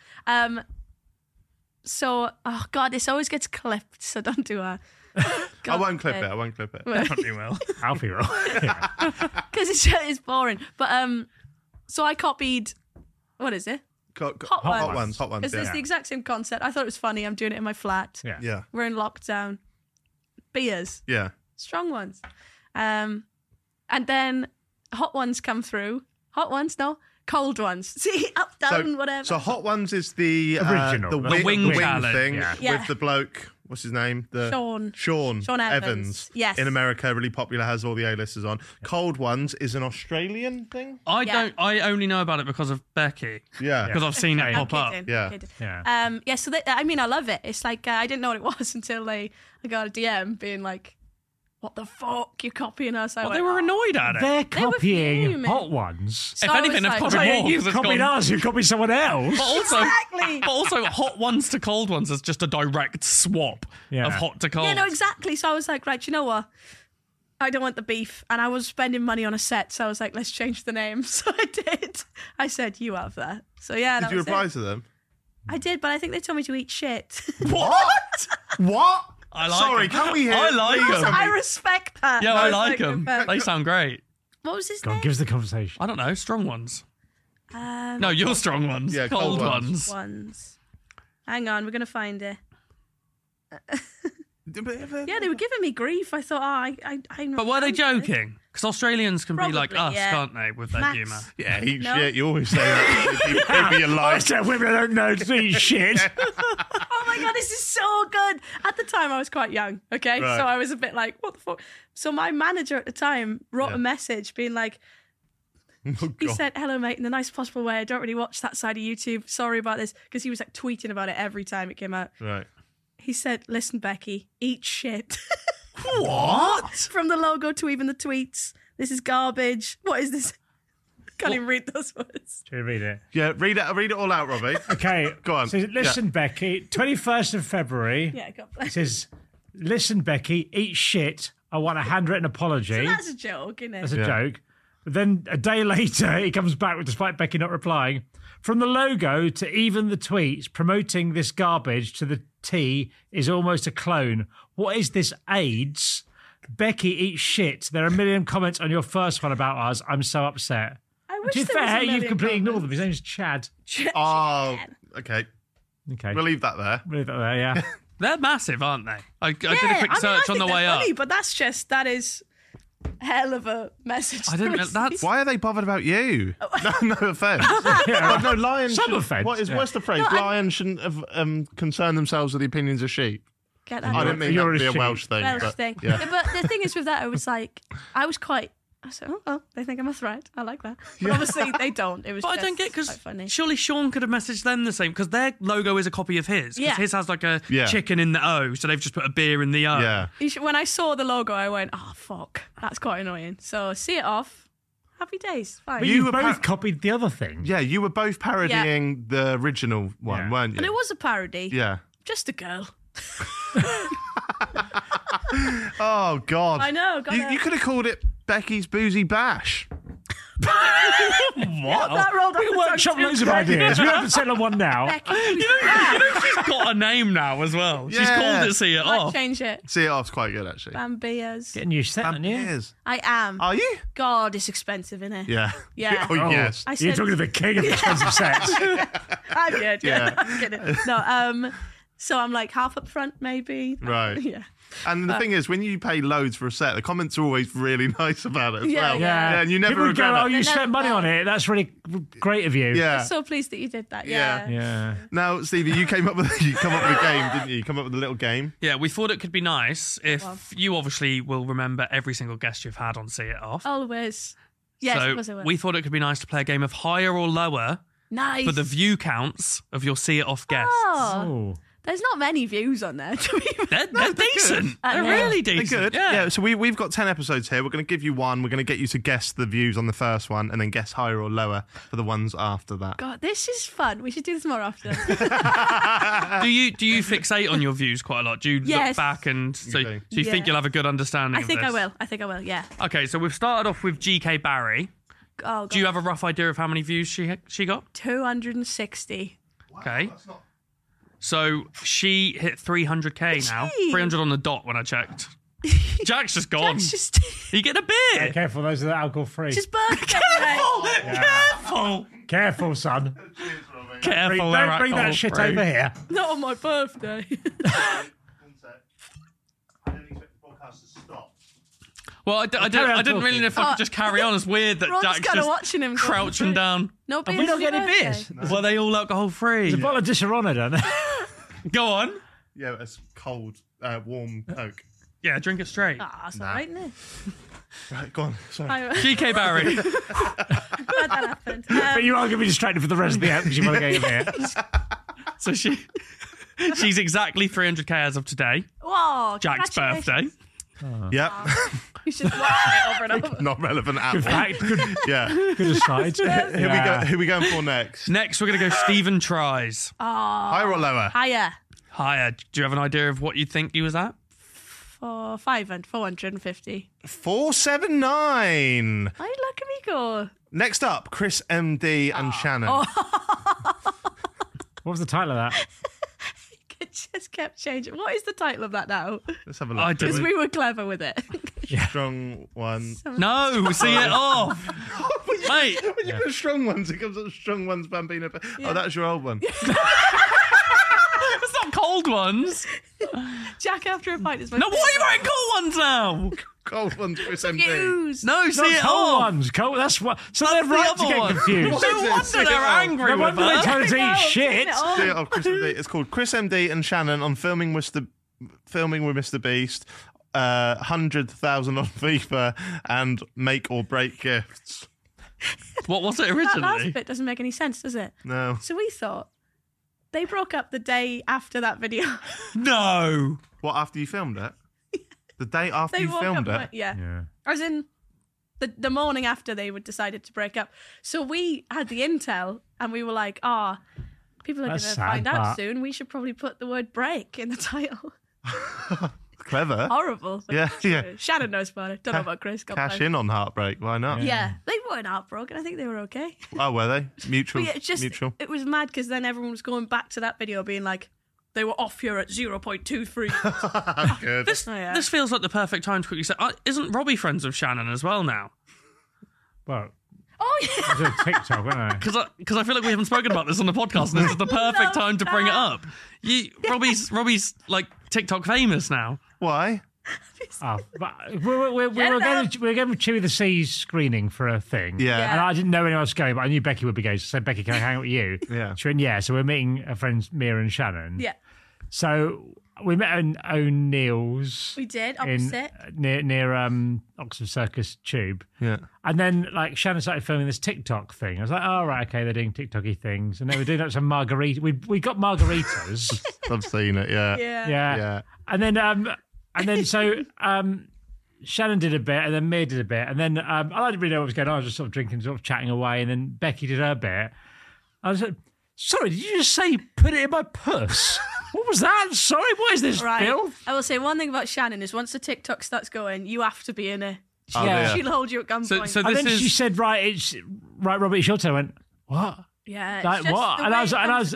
So, oh God, this always gets clipped, so don't do a. I won't clip it. I won't clip it. Definitely will. Alfie roll. Because it's boring. But so I copied. What is it? Hot ones. Because it's the exact same concept. I thought it was funny. I'm doing it in my flat. Yeah. Yeah. We're in lockdown. Beers, Yeah. strong ones, and then hot ones come through. Hot ones, no, cold ones. See, up, down, whatever. So Hot Ones is the Original. the The wing challenge. thing Yeah. Yeah. with the bloke. What's his name? Sean Evans. Yes. In America, really popular, has all the A-listers on. Cold Ones is an Australian thing. Yeah. I only know about it because of Becky. Yeah. Because I've seen it Okay. pop up. Kidding, Yeah. kidding. Yeah. Yeah. So I mean, I love it. It's like I didn't know what it was until I got a DM being like, "What the fuck? You're copying us?" I Well, went, they were annoyed at it. They're were copying fuming. Hot Ones. So If I anything, was they've like, copied Yeah, more. you've 'cause it's copied gone- us, you've copied someone else. But also, Exactly. but also, hot ones to cold ones is just a direct swap Yeah. of hot to cold. Yeah, no, exactly. So I was like, right, you know what? I don't want the beef. And I was spending money on a set. So I was like, let's change the name. So I did. I said, you have that. So yeah, Did that you was reply it. to them? I did, but I think they told me to eat shit. What? What? I like Sorry, them. can we hear? I like please, them. I respect that. Yeah, I like was them. like, They sound great. what was his Go on, name? give us the conversation. I don't know, strong ones. No, your strong ones. Yeah, cold cold ones. ones. Hang on, we're going to find it. Yeah, Yeah, they were giving me grief. I thought, I'm But were they joking? Because Australians can be like Probably, us, yeah. can't they, with their Max. humour? Yeah, eat No. shit. You always say that. Give me your I life. said women don't know to eat shit. Oh my God, this is so good. At the time, I was quite young, okay? Right. So I was a bit like, what the fuck? So my manager at the time wrote a message being like, Oh, he God. said, hello, mate, in the nice possible way. I don't really watch that side of YouTube. Sorry about this. Because he was like tweeting about it every time it came out. Right. He said, listen, Becky, eat shit. What? From the logo to even the tweets. This is garbage. What is this? Can't even read those words. Should we read it? Yeah, read it all out, Robbie. Okay. Go on. So, listen, Becky, 21st of February. Yeah, God It bless. says, listen, Becky, eat shit. I want a handwritten apology. That's a joke, isn't it? That's a joke. But then a day later, he comes back, despite Becky not replying. From the logo to even the tweets, promoting this garbage to the T is almost a clone. What is this, AIDS? Becky eats shit. There are a million comments on your first one about us. I'm so upset. I wish To be there was a fair, you've million completely ignored them. comments. His name's Chad. Oh, okay. Okay. We'll leave that there. Leave that there, yeah. They're massive, aren't they? I did a quick I mean, search I on the think way they're up. funny, but that is hell of a message. I didn't. to receive. That's Why are they bothered about you? No offense. But no, lions. Some shouldn't- offence, What's yeah. the phrase? Lions shouldn't have concerned themselves with the opinions of sheep. Get that I didn't mean that You're to be a a sheep. Welsh thing. Welsh but, thing. Yeah. But the thing is with that, I was quite. I said, oh well, they think I'm a threat. I like that. But obviously they don't. It was. But I just don't get quite because funny. surely Sean could have messaged them the same because their logo is a copy of his. 'Cause Yeah. his has like a Yeah. chicken in the O, so they've just put a beer in the O. Yeah. When I saw the logo, I went, oh fuck, that's quite annoying. So see it off. Happy days. Fine. But You you were both copied the other thing. Yeah, you were both parodying the original one, Yeah. weren't you? And it was a parody. Yeah. Just a girl. Oh, God. I know. Got You could have called it Becky's Boozy Bash. What? that rolled off We the can tongue workshop too loads of quick. ideas. We don't have to settle on one now. Becky. You know she's got a name now as well. She's Yeah. called it See It Might Off. change it. See it off's quite good, actually. Bambias. Getting you set on you. Years. I am. Are you? God, it's expensive, isn't it? Yeah. Yeah. Oh, yes. I You're said, talking to the king of expensive sex. I'm good. Yeah. I'm kidding. No, so I'm like half up front, maybe. Right. Yeah. And the thing is, when you pay loads for a set, the comments are always really nice about it as Yeah, well. yeah. And you never People would go, regret oh, it. you They spent never money will. on it. That's really great of you. Yeah. So pleased that you did that. Yeah. Yeah. Yeah. Now, Stevie, you come up with a game, didn't you? You come up with a little game. Yeah, we thought it could be nice if you obviously will remember every single guest you've had on See It Off. Always. Yes, so of course I will. we thought it could be nice to play a game of higher or lower Nice. for the view counts of your See It Off guests. Oh, Oh. there's not many views on there, to be fair. They're decent. They're Yeah. really They're decent. good. Yeah. So we've got 10 episodes here. We're going to give you one. We're going to get you to guess the views on the first one and then guess higher or lower for the ones after that. God, this is fun. We should do this more often. Do you fixate on your views quite a lot? Do you look Yes. back and so do. you think Yeah. you'll have a good understanding I think of I this? will. I think I will, yeah. Okay, so we've started off with GK Barry. Oh, God. Do you have a rough idea of how many views she got? 260. Okay. So she hit 300k now. she? 300 on the dot when I checked. Jack's just gone. That's just You get a beer. Be careful, those are alcohol free. his birthday. Careful. Careful, son. Careful. Don't they're bring that shit alcohol-free. over here. Not on my birthday. Well, I didn't really know if I could just carry on. It's weird that Ron's Jack's kind of just watching him. crouching down. No beers. we not on your getting birthday? beers? Were they all alcohol free? There's a bottle of Disaronno down there. Go on. Yeah, it's cold, warm Coke. Yeah, drink it straight. Ah, that's all right, isn't it? Right, go on. Sorry. GK Barry. Glad that happened. But you are going to be distracted for the rest of the app because you want to get in here. So she's exactly 300k as of today. Whoa, Jack's birthday. Yep. You should watch it over and over. Not relevant at Good all. fact. Good, Yeah. good aside. Who we going for next? Next, we're going to go Stephen Tries. Higher or lower? Higher. Higher. Do you have an idea of what you think he was at? For 450. 479. Why look at me go? Next up, Chris MD and Shannon. What was the title of that? It just kept changing. What is the title of that now? Let's have a look. I Because didn't. we were clever with it. Strong one. No, See It Off. But Mate, When you put strong ones, it comes up strong ones, Bambino. Oh, that's your old one. it's not cold ones. Jack after a pint is my No, why are you writing cold ones now? Cold ones, Chris MD. Fuse. No, see Not it cold off. ones. Cold. That's what. So That's they're the right to other get one. confused. No What is wonder it? they're See it off. angry No with wonder they her. told us to eat shit. See it off Chris MD. It's called Chris MD and Shannon on filming with Mr. Beast, 100,000 on FIFA, and make or break gifts. What was it That last originally? bit doesn't make any sense, does it? No. So we thought they broke up the day after that video. No. What, after you filmed it? The day after They you woke filmed up, it? yeah. Yeah. As in the morning after they would decided to break up. So we had the intel and we were like, people are going to That's sad, find out but- soon. We should probably put the word break in the title. Clever. Horrible. but Yeah, it's true. yeah. Shannon knows about it. Don't know about Chris. God Cash bless. in on Heartbreak. Why not? Yeah, they weren't heartbroken. I think they were okay. Oh, were they? Mutual. But yeah, it's just, Mutual. it was mad because then everyone was going back to that video being like, they were off here at 0.23. Good. This feels like the perfect time to quickly say, isn't Robbie friends with Shannon as well now? Well, Oh, yeah. it's a TikTok, isn't it? Because I feel like we haven't spoken about this on the podcast, and this is the perfect time to bring it up. Robbie's like TikTok famous now. Why? Oh, but we're going to Chewy the Seas screening for a thing. Yeah. And I didn't know anyone else was going, but I knew Becky would be going. So I said, Becky, can I hang out with you? Yeah. She went, yeah. So we're meeting our friends Mia and Shannon. Yeah, So we met in O'Neill's. we did. Opposite. Near Oxford Circus Tube. Yeah. And then, like, Shannon started filming this TikTok thing. I was like, oh, right, okay, they're doing TikTok-y things. And they were doing like some margarita. We got margaritas. I've seen it, yeah. Yeah. Yeah. And then so Shannon did a bit, and then Mia did a bit, and then I didn't really know what was going on. I was just sort of drinking, sort of chatting away, and then Becky did her bit. I was like, sorry, did you just say put it in my purse? What was that? Sorry, what is this, Right. Phil? I will say one thing about Shannon is once the TikTok starts going, you have to be in it. Oh, Yeah. She'll hold you at gunpoint. So And this then she is said, right, Robert, it's your turn. I went, what? yeah. it's Like just what? the And way I was it like, comes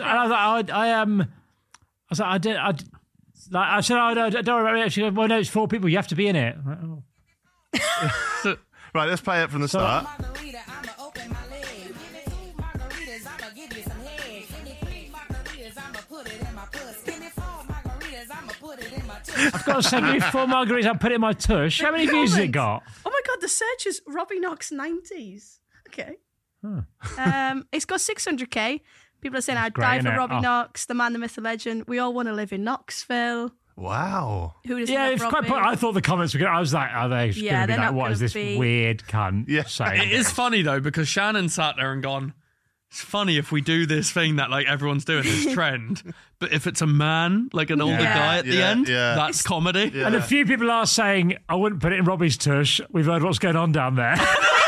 don't worry. She goes, well, no, it's 4 people. You have to be in it. I'm like, oh. Right, let's play it from the start. Margarita, I'ma open my leg. Give me 2 margaritas, I'ma give you some head. Give me 3 margaritas, I'ma put it in my puss. Give me 4 margaritas, I'ma put it in my tush. I've got to say, give me 4 margaritas. I'll put it in my tush. How many views has it got? Oh my god, the search is Robbie Knox 90s. Okay. It's got 600k. People are saying I'd great, die for innit? Robbie Oh. Knox, the man, the myth, the legend. We all want to live in Knoxville. Wow. Who doesn't Yeah, love it's Robbie? quite. I thought the comments were good. I was like, are they Yeah, going to be they're like, not what is gonna this be- weird cunt Yeah. saying? it is funny though because Shannon sat there and gone, it's funny if we do this thing that like everyone's doing, this trend, but if it's a man, like an older Yeah. guy at the Yeah, end, yeah. that's comedy. Yeah. And a few people are saying, I wouldn't put it in Robbie's tush. We've heard what's going on down there.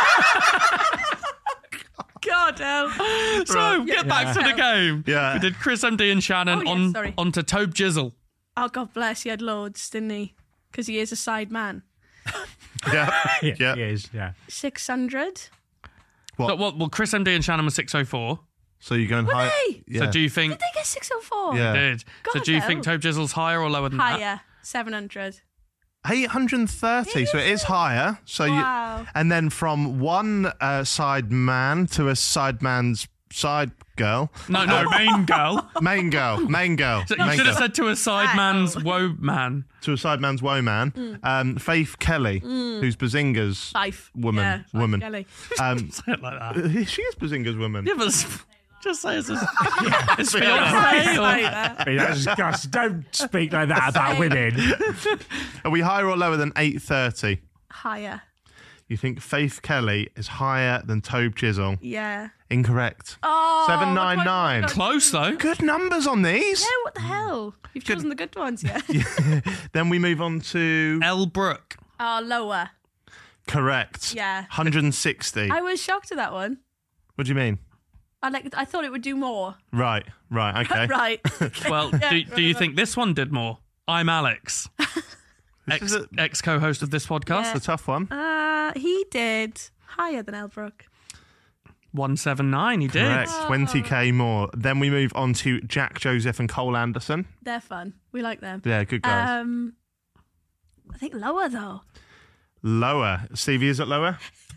God hell. So get back to the game. Yeah. We did Chris MD and Shannon Oh, yeah, sorry. on to Tobe Jizzle. Oh, God bless. He had loads, didn't he? Because he is a side man. Yeah. yeah, Yeah. he is, yeah. 600. What? So, well, Chris MD and Shannon were 604. So you're going high. they? Yeah. So do you think Did they get 604? Yeah. did? So God, do you no. think Tobe Jizzle's higher or lower than that? Higher. 700. 830, so it is higher. So Wow. you, and then from one side man to a side man's side girl, No, main girl. main girl, So you main should have girl. said to a side man's woe man. To a side man's woe man. Faith Kelly, who's Bazinga's Fife. woman. Yeah, Fife woman. Kelly. Say it like that. She is Bazinga's woman. Yeah, but just say it's it's Say fiance. that. I mean, that's disgusting. Don't speak like that about women. Are we higher or lower than 830? Higher. You think Faith Kelly is higher than Tobe Jizzle? Yeah. Incorrect. Oh, 799. Close though. Good numbers on these. Yeah, what the hell? You've chosen the good ones, yeah? Then we move on to Elle Brooke. Oh, lower. correct. Yeah. 160. I was shocked at that one. What do you mean? I thought it would do more. Right, okay. Right. Well, Yeah, do you think this one did more? I'm Alex, This is ex co-host of this podcast. a tough one. He did higher than Elbrook. 179, he did. Correct. 20k more. Then we move on to Jack Joseph and Cole Anderson. They're fun. We like them. Yeah, good guys. I think lower though. Lower. Stevie, is it lower?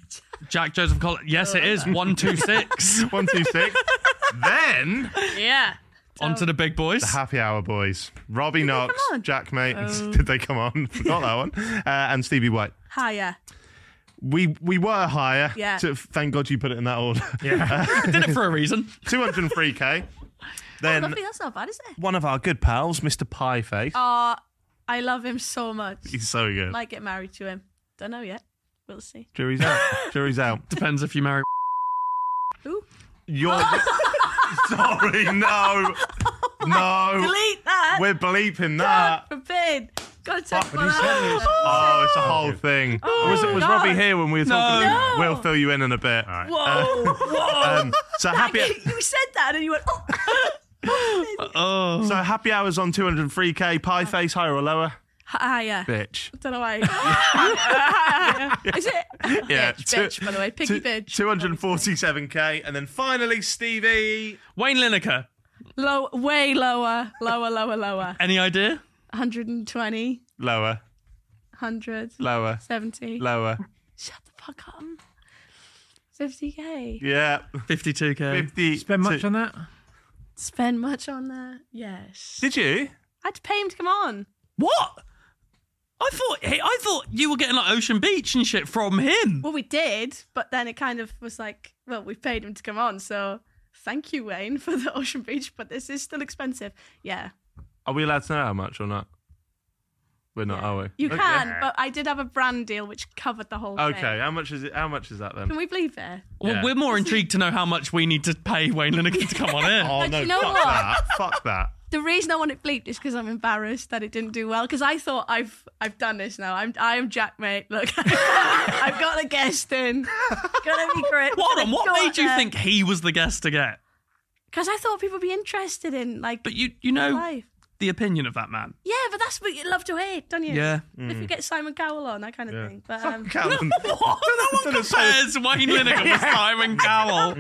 Jack Joseph Collins. Yes, it is 126. 126. Then Yeah. On to the big boys. the Happy Hour boys. Robbie Knox, come on? Jack Mate. Did they come on? Not that one. And Stevie White. Hiya. We were higher. Yeah. Thank God you put it in that order. Yeah. Did it for a reason. 203k. Then Lovely, that's not bad, is it? one of our good pals, Mr. Pieface. I love him so much. He's so good. Might get married to him. Don't know yet. We'll see. Jury's out. Jury's out. Depends if you marry. Ooh. You're. Sorry, no. No. Delete that. We're bleeping God that. forbid. Gotta take Fuck, one what did he out. say? Oh, it's a whole thing. Was God. Robbie here when we were talking? No. We'll fill you in a bit. Whoa. So happy. You said that and you went, Oh. So happy hours on 203k. Pieface, higher or lower? Hiya. Bitch. Don't know why. Is it? Yeah. Bitch, by the way. Picky bitch. 247k. And then finally, Stevie. Wayne Lineker. Way lower. Lower. Any idea? 120. Lower. 100. Lower. 70. Lower. Shut the fuck up. 50k. Yeah. 52k. 50. Spend much on that? Spend much on that? Yes. Did you? I had to pay him to come on. What? I thought you were getting like Ocean Beach and shit from him. Well, we did, but then it kind of was like, well, we paid him to come on, so thank you, Wayne, for the Ocean Beach, but this is still expensive. Yeah. Are we allowed to know how much or not? We're not, Yeah. are we? You Okay. can, but I did have a brand deal which covered the whole thing. Okay. How much is it? How much is that then? Can we believe it? Well, Yeah. we're more intrigued to know how much we need to pay Wayne Lineker to come on here. Oh But no! you know fuck what? that! Fuck that! The reason I want it bleeped is because I'm embarrassed that it didn't do well. Because I thought I've done this now. I am Jack, mate. Look, I've got a guest in. Gonna be great. Hold on, what made you think he was the guest to get? Because I thought people would be interested in like. But you know life. the opinion of that man. Yeah, but that's what you love to hate, don't you? Yeah. If you get Simon Cowell on, that kind of thing. But Callum. No one compares Wayne Lineker with Simon Cowell.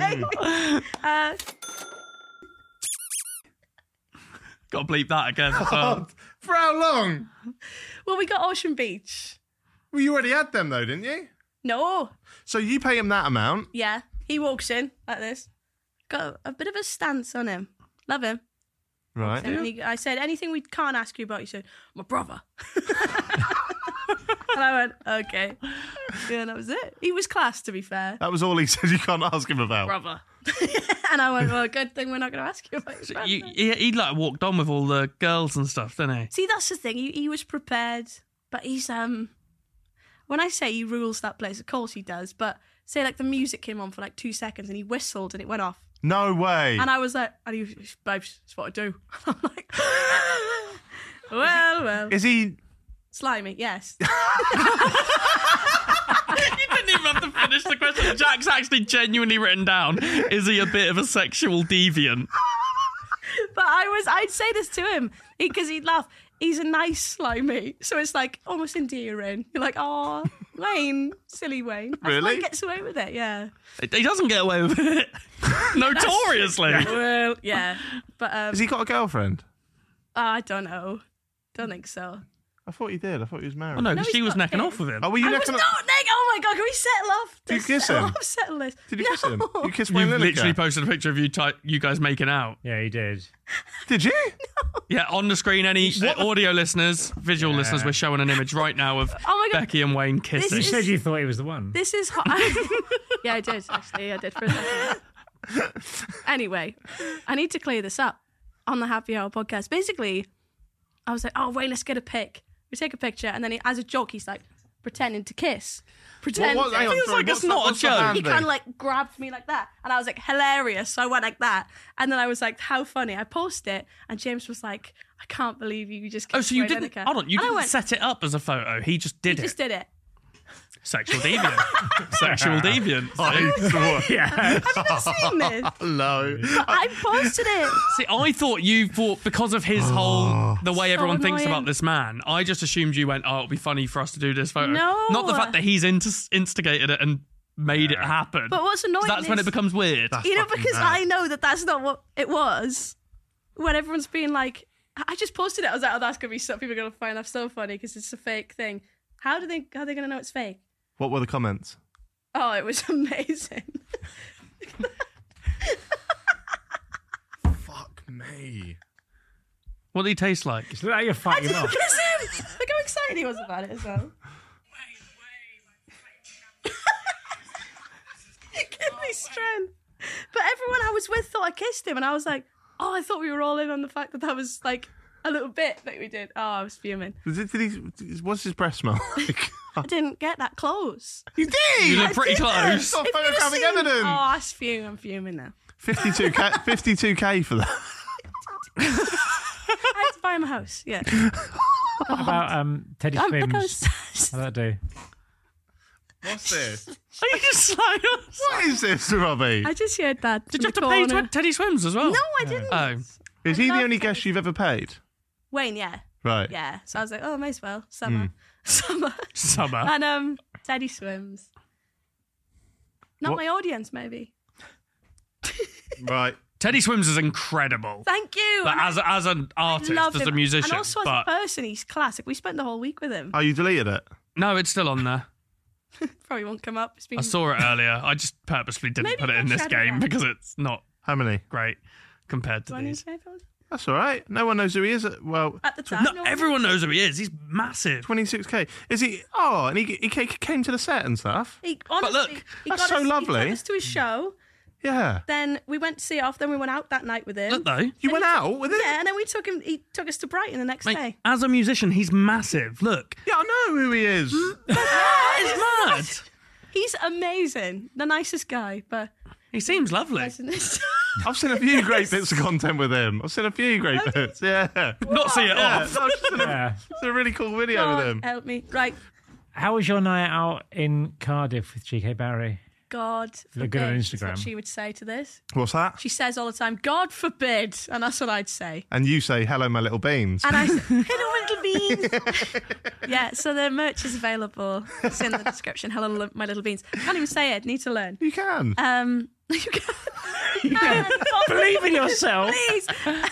Got to bleep that again. So. For how long? well, we got Ocean Beach. Well, you already had them though, didn't you? No. So you pay him that amount. Yeah. He walks in like this. Got a bit of a stance on him. Love him. Right. And I said, anything we can't ask you about? He said, my brother. And I went, okay. Yeah, and that was it. He was class, to be fair. That was all he said. You can't ask him about. Brother. And I went, well, good thing we're not going to ask you about your brother. He like walked on with all the girls and stuff, didn't he? See, that's the thing. He was prepared, but he's when I say he rules that place, of course he does. But say like the music came on for like 2 seconds and he whistled and it went off, No way. and I was like, and he was, babes, that's what I do. I'm like, well, Is he? slimy, yes. You didn't even have to finish the question. Jack's actually genuinely written down, is he a bit of a sexual deviant? But I'd say this to him because he'd laugh. He's a nice slimy, so it's like almost endearing. You're like, oh, Wayne, silly Wayne. That's why Really? he gets away with it, yeah. He doesn't get away with it. Notoriously. Well, yeah, but Has he got a girlfriend? I don't know. Don't think so. I thought he did. I thought he was married. Oh, no, No, because he's she was not necking gay. off with him. Oh, were you I was necking not Nick. Oh my god, can we settle off? Did you kiss settle him? Off, settle this. Did you kiss him? No. You kissed Wayne You've Lineker? literally posted a picture of you guys making out. Yeah, he did. Did you? Yeah, on the screen, any audio listeners, visual listeners, we're showing an image right now of Oh my God. Becky and Wayne kissing. You is- said you thought he was the one. This is hot. Yeah, I did actually. I did for a second. Anyway, I need to clear this up on the Happy Hour podcast. Basically, I was like, "Oh, wait, let's get a pic." We take a picture, and then as a joke, he's like pretending to kiss. Pretending. Hang on, Feels sorry, like it's what's not a what's the joke. hand He thing? kind of like grabbed me like that, and I was like, hilarious. So I went like that, and then I was like, how funny. I posted it, and James was like, I can't believe you just kissed Oh, so you Wayne didn't... Lineker. Hold on, you And I didn't went, set it up as a photo. He just did He it. just did it. Sexual deviant. Sexual deviant. Yeah. Have you not seen this? No. I posted it. See, I thought you thought because of his whole the way So everyone thinks annoying. about this man. I just assumed you went, "Oh, it'll be funny for us to do this photo." No. Not the fact that he's instigated it and made it happen. But what's annoying That's when is- it becomes weird. You know, fucking because mad. I know that that's not what it was. When everyone's being like, I just posted it. I was like, oh, that's gonna be so people are gonna find that so funny because it's a fake thing. How are they gonna know it's fake? What were the comments? Oh, it was amazing. Fuck me. What did he taste like? It's like you're fighting him off. Kiss him! Look how excited he was about it as well. Give me strength. But everyone I was with thought I kissed him, and I was like, oh, I thought we were all in on the fact that was like a little bit that we did. Oh, I was fuming. What's his breath smell like? I didn't get that close. You did! You look pretty didn't. close. It's not If you'd have photographic seen- evidence. Oh, I was fuming. I'm fuming now. 52k for that. I had to buy him a house. Yeah. What about Teddy Look Swims? how- How'd that do? What's this? Are you just like us? What is this, Robbie? I just heard that. Did you have from to the pay corner. Teddy Swims as well? No, I didn't. Oh. Is he the love only Teddy. guest you've ever paid? Wayne, yeah. Right. Yeah. So I was like, oh, may as well. Summer. Summer. Summer. And Teddy Swims. Not What- my audience, maybe. Right. Teddy Swims is incredible. Thank you. But And as an I artist, loved as a him. musician. And also as but a person, he's classic. We spent the whole week with him. Oh, you deleted it? no, it's still on there. Probably won't come up. It's been I saw it earlier. I just purposely didn't Maybe put it in go this shadow game that. because it's not How many? great compared to Do I need these. to pay for it? That's all right. No one knows who he is. Well, At the time. No, everyone knows who he is. He's massive. 26k. Is he? Oh, and he came to the set and stuff. He, honestly, look, he that's got so us, lovely. He took us to his show. Yeah. Then we went to see it off. Then we went out that night with him. Look though, You went out with it? Yeah, and then we took him. He took us to Brighton the next mate, day. as a musician, he's massive. Look, Yeah, I know who he is. it's mad. He's amazing. The nicest guy, but He seems lovely. I've seen a few great bits of content with him. I've seen a few great bits. Yeah. Not see it Yeah. off. No, I've just seen Yeah. a really cool video with God him. help me. Right. How was your night out in Cardiff with GK Barry? God Look good on forbid is what Instagram. she would say to this. What's that? She says all the time, God forbid. And that's what I'd say. And you say, hello, my little beans. And I say, hello, little beans. Yeah, so the merch is available. It's in the description. Hello, my little beans. I can't even say it. Need to learn. You can. You can. Believe in yourself. Please.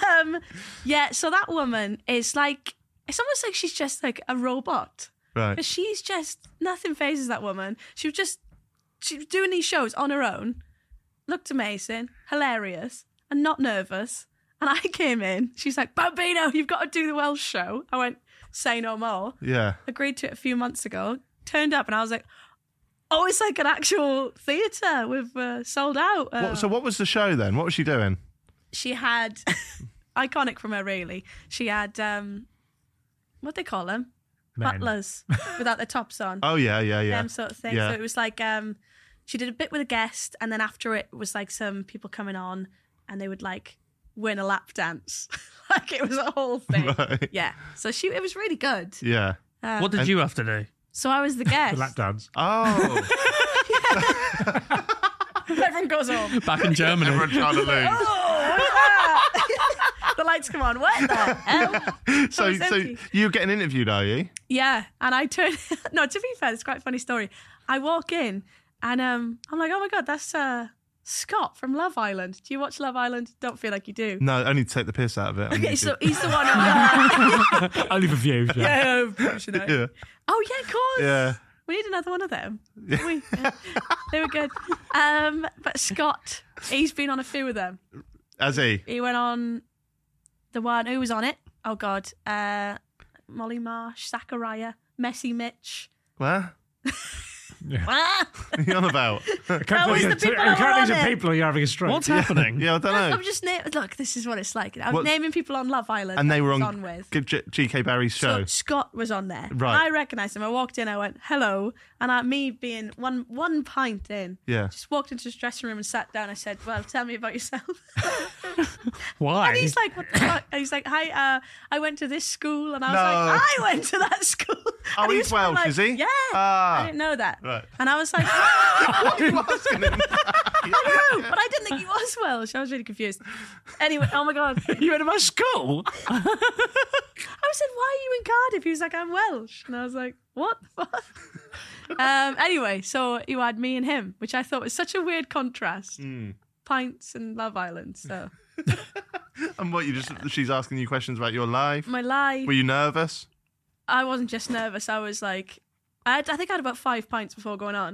Yeah, so that woman is like, it's almost like she's just like a robot. Right. Because she's just, nothing phases that woman. She was doing these shows on her own, looked amazing, hilarious, and not nervous. And I came in, she's like, Bambino, you've got to do the Welsh show. I went, say no more. Yeah. Agreed to it a few months ago, turned up, and I was like, oh, it's like an actual theatre. We've sold out. So what was the show then? What was she doing? She had, iconic from her really, she had, what they call them? Men. Butlers without their tops on. Oh, yeah. Them sort of thing. Yeah. So it was like she did a bit with a guest, and then after it was like some people coming on, and they would like win a lap dance. Like it was a whole thing. Right. Yeah. So it was really good. Yeah. What did you have to do? So I was the guest. The lap dance. Oh. Everyone goes home. Back in Germany. Everyone trying to lose. Oh, what's that? The lights come on. What the hell? So it's empty. you're getting interviewed, are you? Yeah, and I turn. No, to be fair, it's quite a funny story. I walk in, and I'm like, oh my god, that's Scott from Love Island. Do you watch Love Island? Don't feel like you do. No, only to take the piss out of it. Okay, so he's the one. Who, Only for views. Yeah. Yeah. Oh yeah, of course. Yeah. We need another one of them. Yeah. They were good. But Scott, he's been on a few of them. Has he? He went on the one who was on it. Oh God, Molly Marsh, Zachariah, Messy Mitch. What? Ah! What are you on about? That was the people that were on it. people, you're having a stroke. What's happening? Yeah, I don't know. I'm just look. This is what it's like. I'm What- naming people on Love Island, And they that were he was on with. GK Barry's show. So Scott was on there. Right. I recognised him. I walked in. I went hello, and me being one pint in, Yeah. just walked into his dressing room and sat down. I said, "Well, tell me about yourself." Why? And he's like, "What the fuck?" And he's like, "Hi, I went to this school," and I was No. like, "I went to that school." Oh, And he he's was kinda Welsh, is he? Yeah. Ah. I didn't know that. Right. And I was like, What are you asking him? I know, but I didn't think he was Welsh. I was really confused. Anyway, oh my God. You went to my school? I said, "Why are you in Cardiff?" He was like, "I'm Welsh," and I was like, "What the fuck?" Anyway, so you had me and him, which I thought was such a weird contrast. Pints and Love Island. So And what, she's asking you questions about your life? my life. Were you nervous? I wasn't just nervous. I was like, I think I had about 5 pints before going on.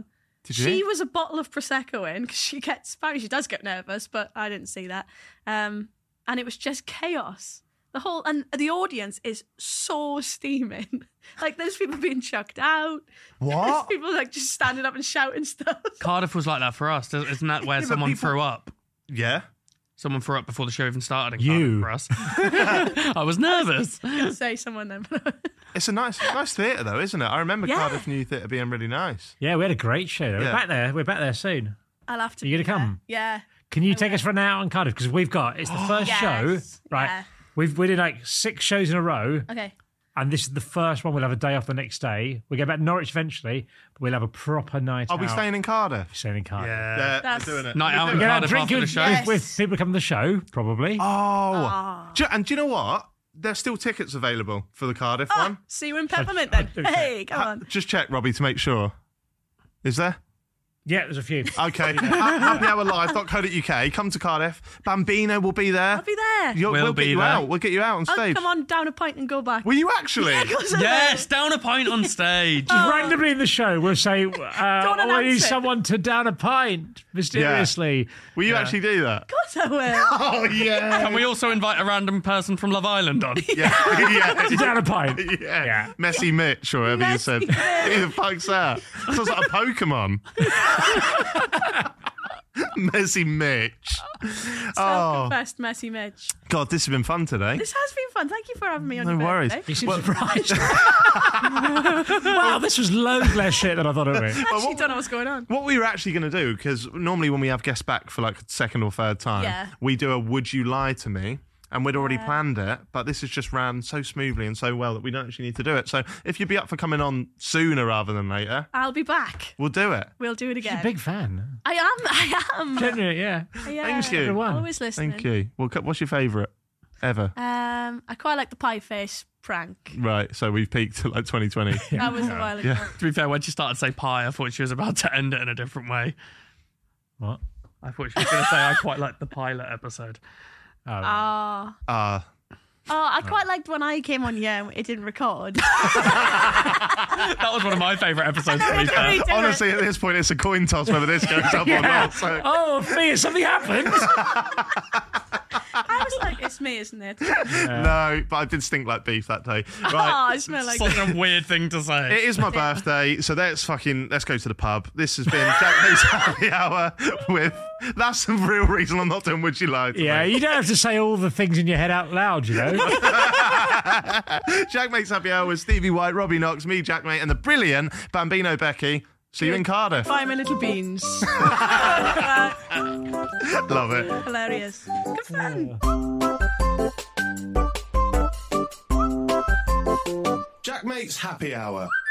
She was a bottle of Prosecco in because she does get nervous, but I didn't see that. And it was just chaos. The audience is so steaming. Like, there's people being chucked out. What? There's people like just standing up and shouting stuff. Cardiff was like that for us. Isn't that where someone threw up? Yeah. Someone threw up before the show even started in You. Cardiff for us. I was nervous. I'll say someone then. It's a nice theatre, though, isn't it? I remember Yeah. Cardiff New Theatre being really nice. Yeah, we had a great show. Though. Yeah. We're back there soon. I'll have to. Are you be gonna come? there. Yeah. Can you take us for an hour on Cardiff? Because it's the first Yes. show, right? Yeah. We did like 6 shows in a row, Okay. and this is the first one. We'll have a day off the next day. We go back to Norwich eventually, but we'll have a proper night out. Are we staying in Cardiff? Staying in Cardiff. Yeah, That's- we're doing it. Night out We're in going out Cardiff drinking after the show. with people coming to the show, probably. Oh. And do you know what? There's still tickets available for the Cardiff one. See you in Peppermint then. Okay. Hey, come on. Just check, Robbie, to make sure. Is there? Yeah, there's a few. Okay. happyhourlive.co.uk. Come to Cardiff. Bambino will be there. I'll be there. We'll get be you there. out. We'll get you out on I'll stage. come on down a pint and go back. Were you actually? Yeah, of course I will. Yes, down a pint on stage. Just randomly in the show, we'll say, Don't we announce need it. someone to down a pint, mysteriously. Will you actually do that? Of course I will. Oh, yeah. Can we also invite a random person from Love Island on? Yeah. To down a pint. Yeah. Yeah. Messy Mitch, or whatever you said. Messy Mitch. Who the fuck's that? Sounds like a Pokemon. Messy Mitch. Oh, Self-confessed messy Mitch. God, this has been fun today. This has been fun. Thank you for having me on No your worries. birthday. You seem surprised. Wow, this was loads less shit than I thought it would be. I actually don't know what's going on. What we were actually going to do, because normally when we have guests back for like a second or third time, Yeah. we do a Would You Lie to Me? And we'd already planned it, but this has just ran so smoothly and so well that we don't actually need to do it. So if you'd be up for coming on sooner rather than later, I'll be back. we'll do it. We'll do it She's again. a big fan. I am. Genuinely, yeah. Yeah. Thank you. Everyone. Always listening. Thank you. Well, what's your favourite ever? I quite like the pie face prank. Right, so we've peaked at like 2020. That was a while ago. Yeah. To be fair, when she started to say pie, I thought she was about to end it in a different way. What? I thought she was going to say I quite liked the pilot episode. Oh, I quite liked when I came on here and it didn't record. That was one of my favourite episodes, to be fair. Honestly, at this point, it's a coin toss whether this goes up or not. So. Oh, Fia, something happened. I was like, it's me, isn't it? No, but I did stink like beef that day. Oh, Right. I smell like Such a weird thing to say. It is my birthday, so let's go to the pub. This has been Jack Mate's Happy Hour with... That's the real reason I'm not doing Would You Lie to Yeah, Me. you don't have to say all the things in your head out loud, you know. Jack Mate's Happy Hour with Stevie White, Robbie Knox, me, Jack Mate, and the brilliant Bambino Becky. See you in Cardiff. Buy my little beans. Love it. Hilarious. Good fun. Jack Mate's Happy Hour.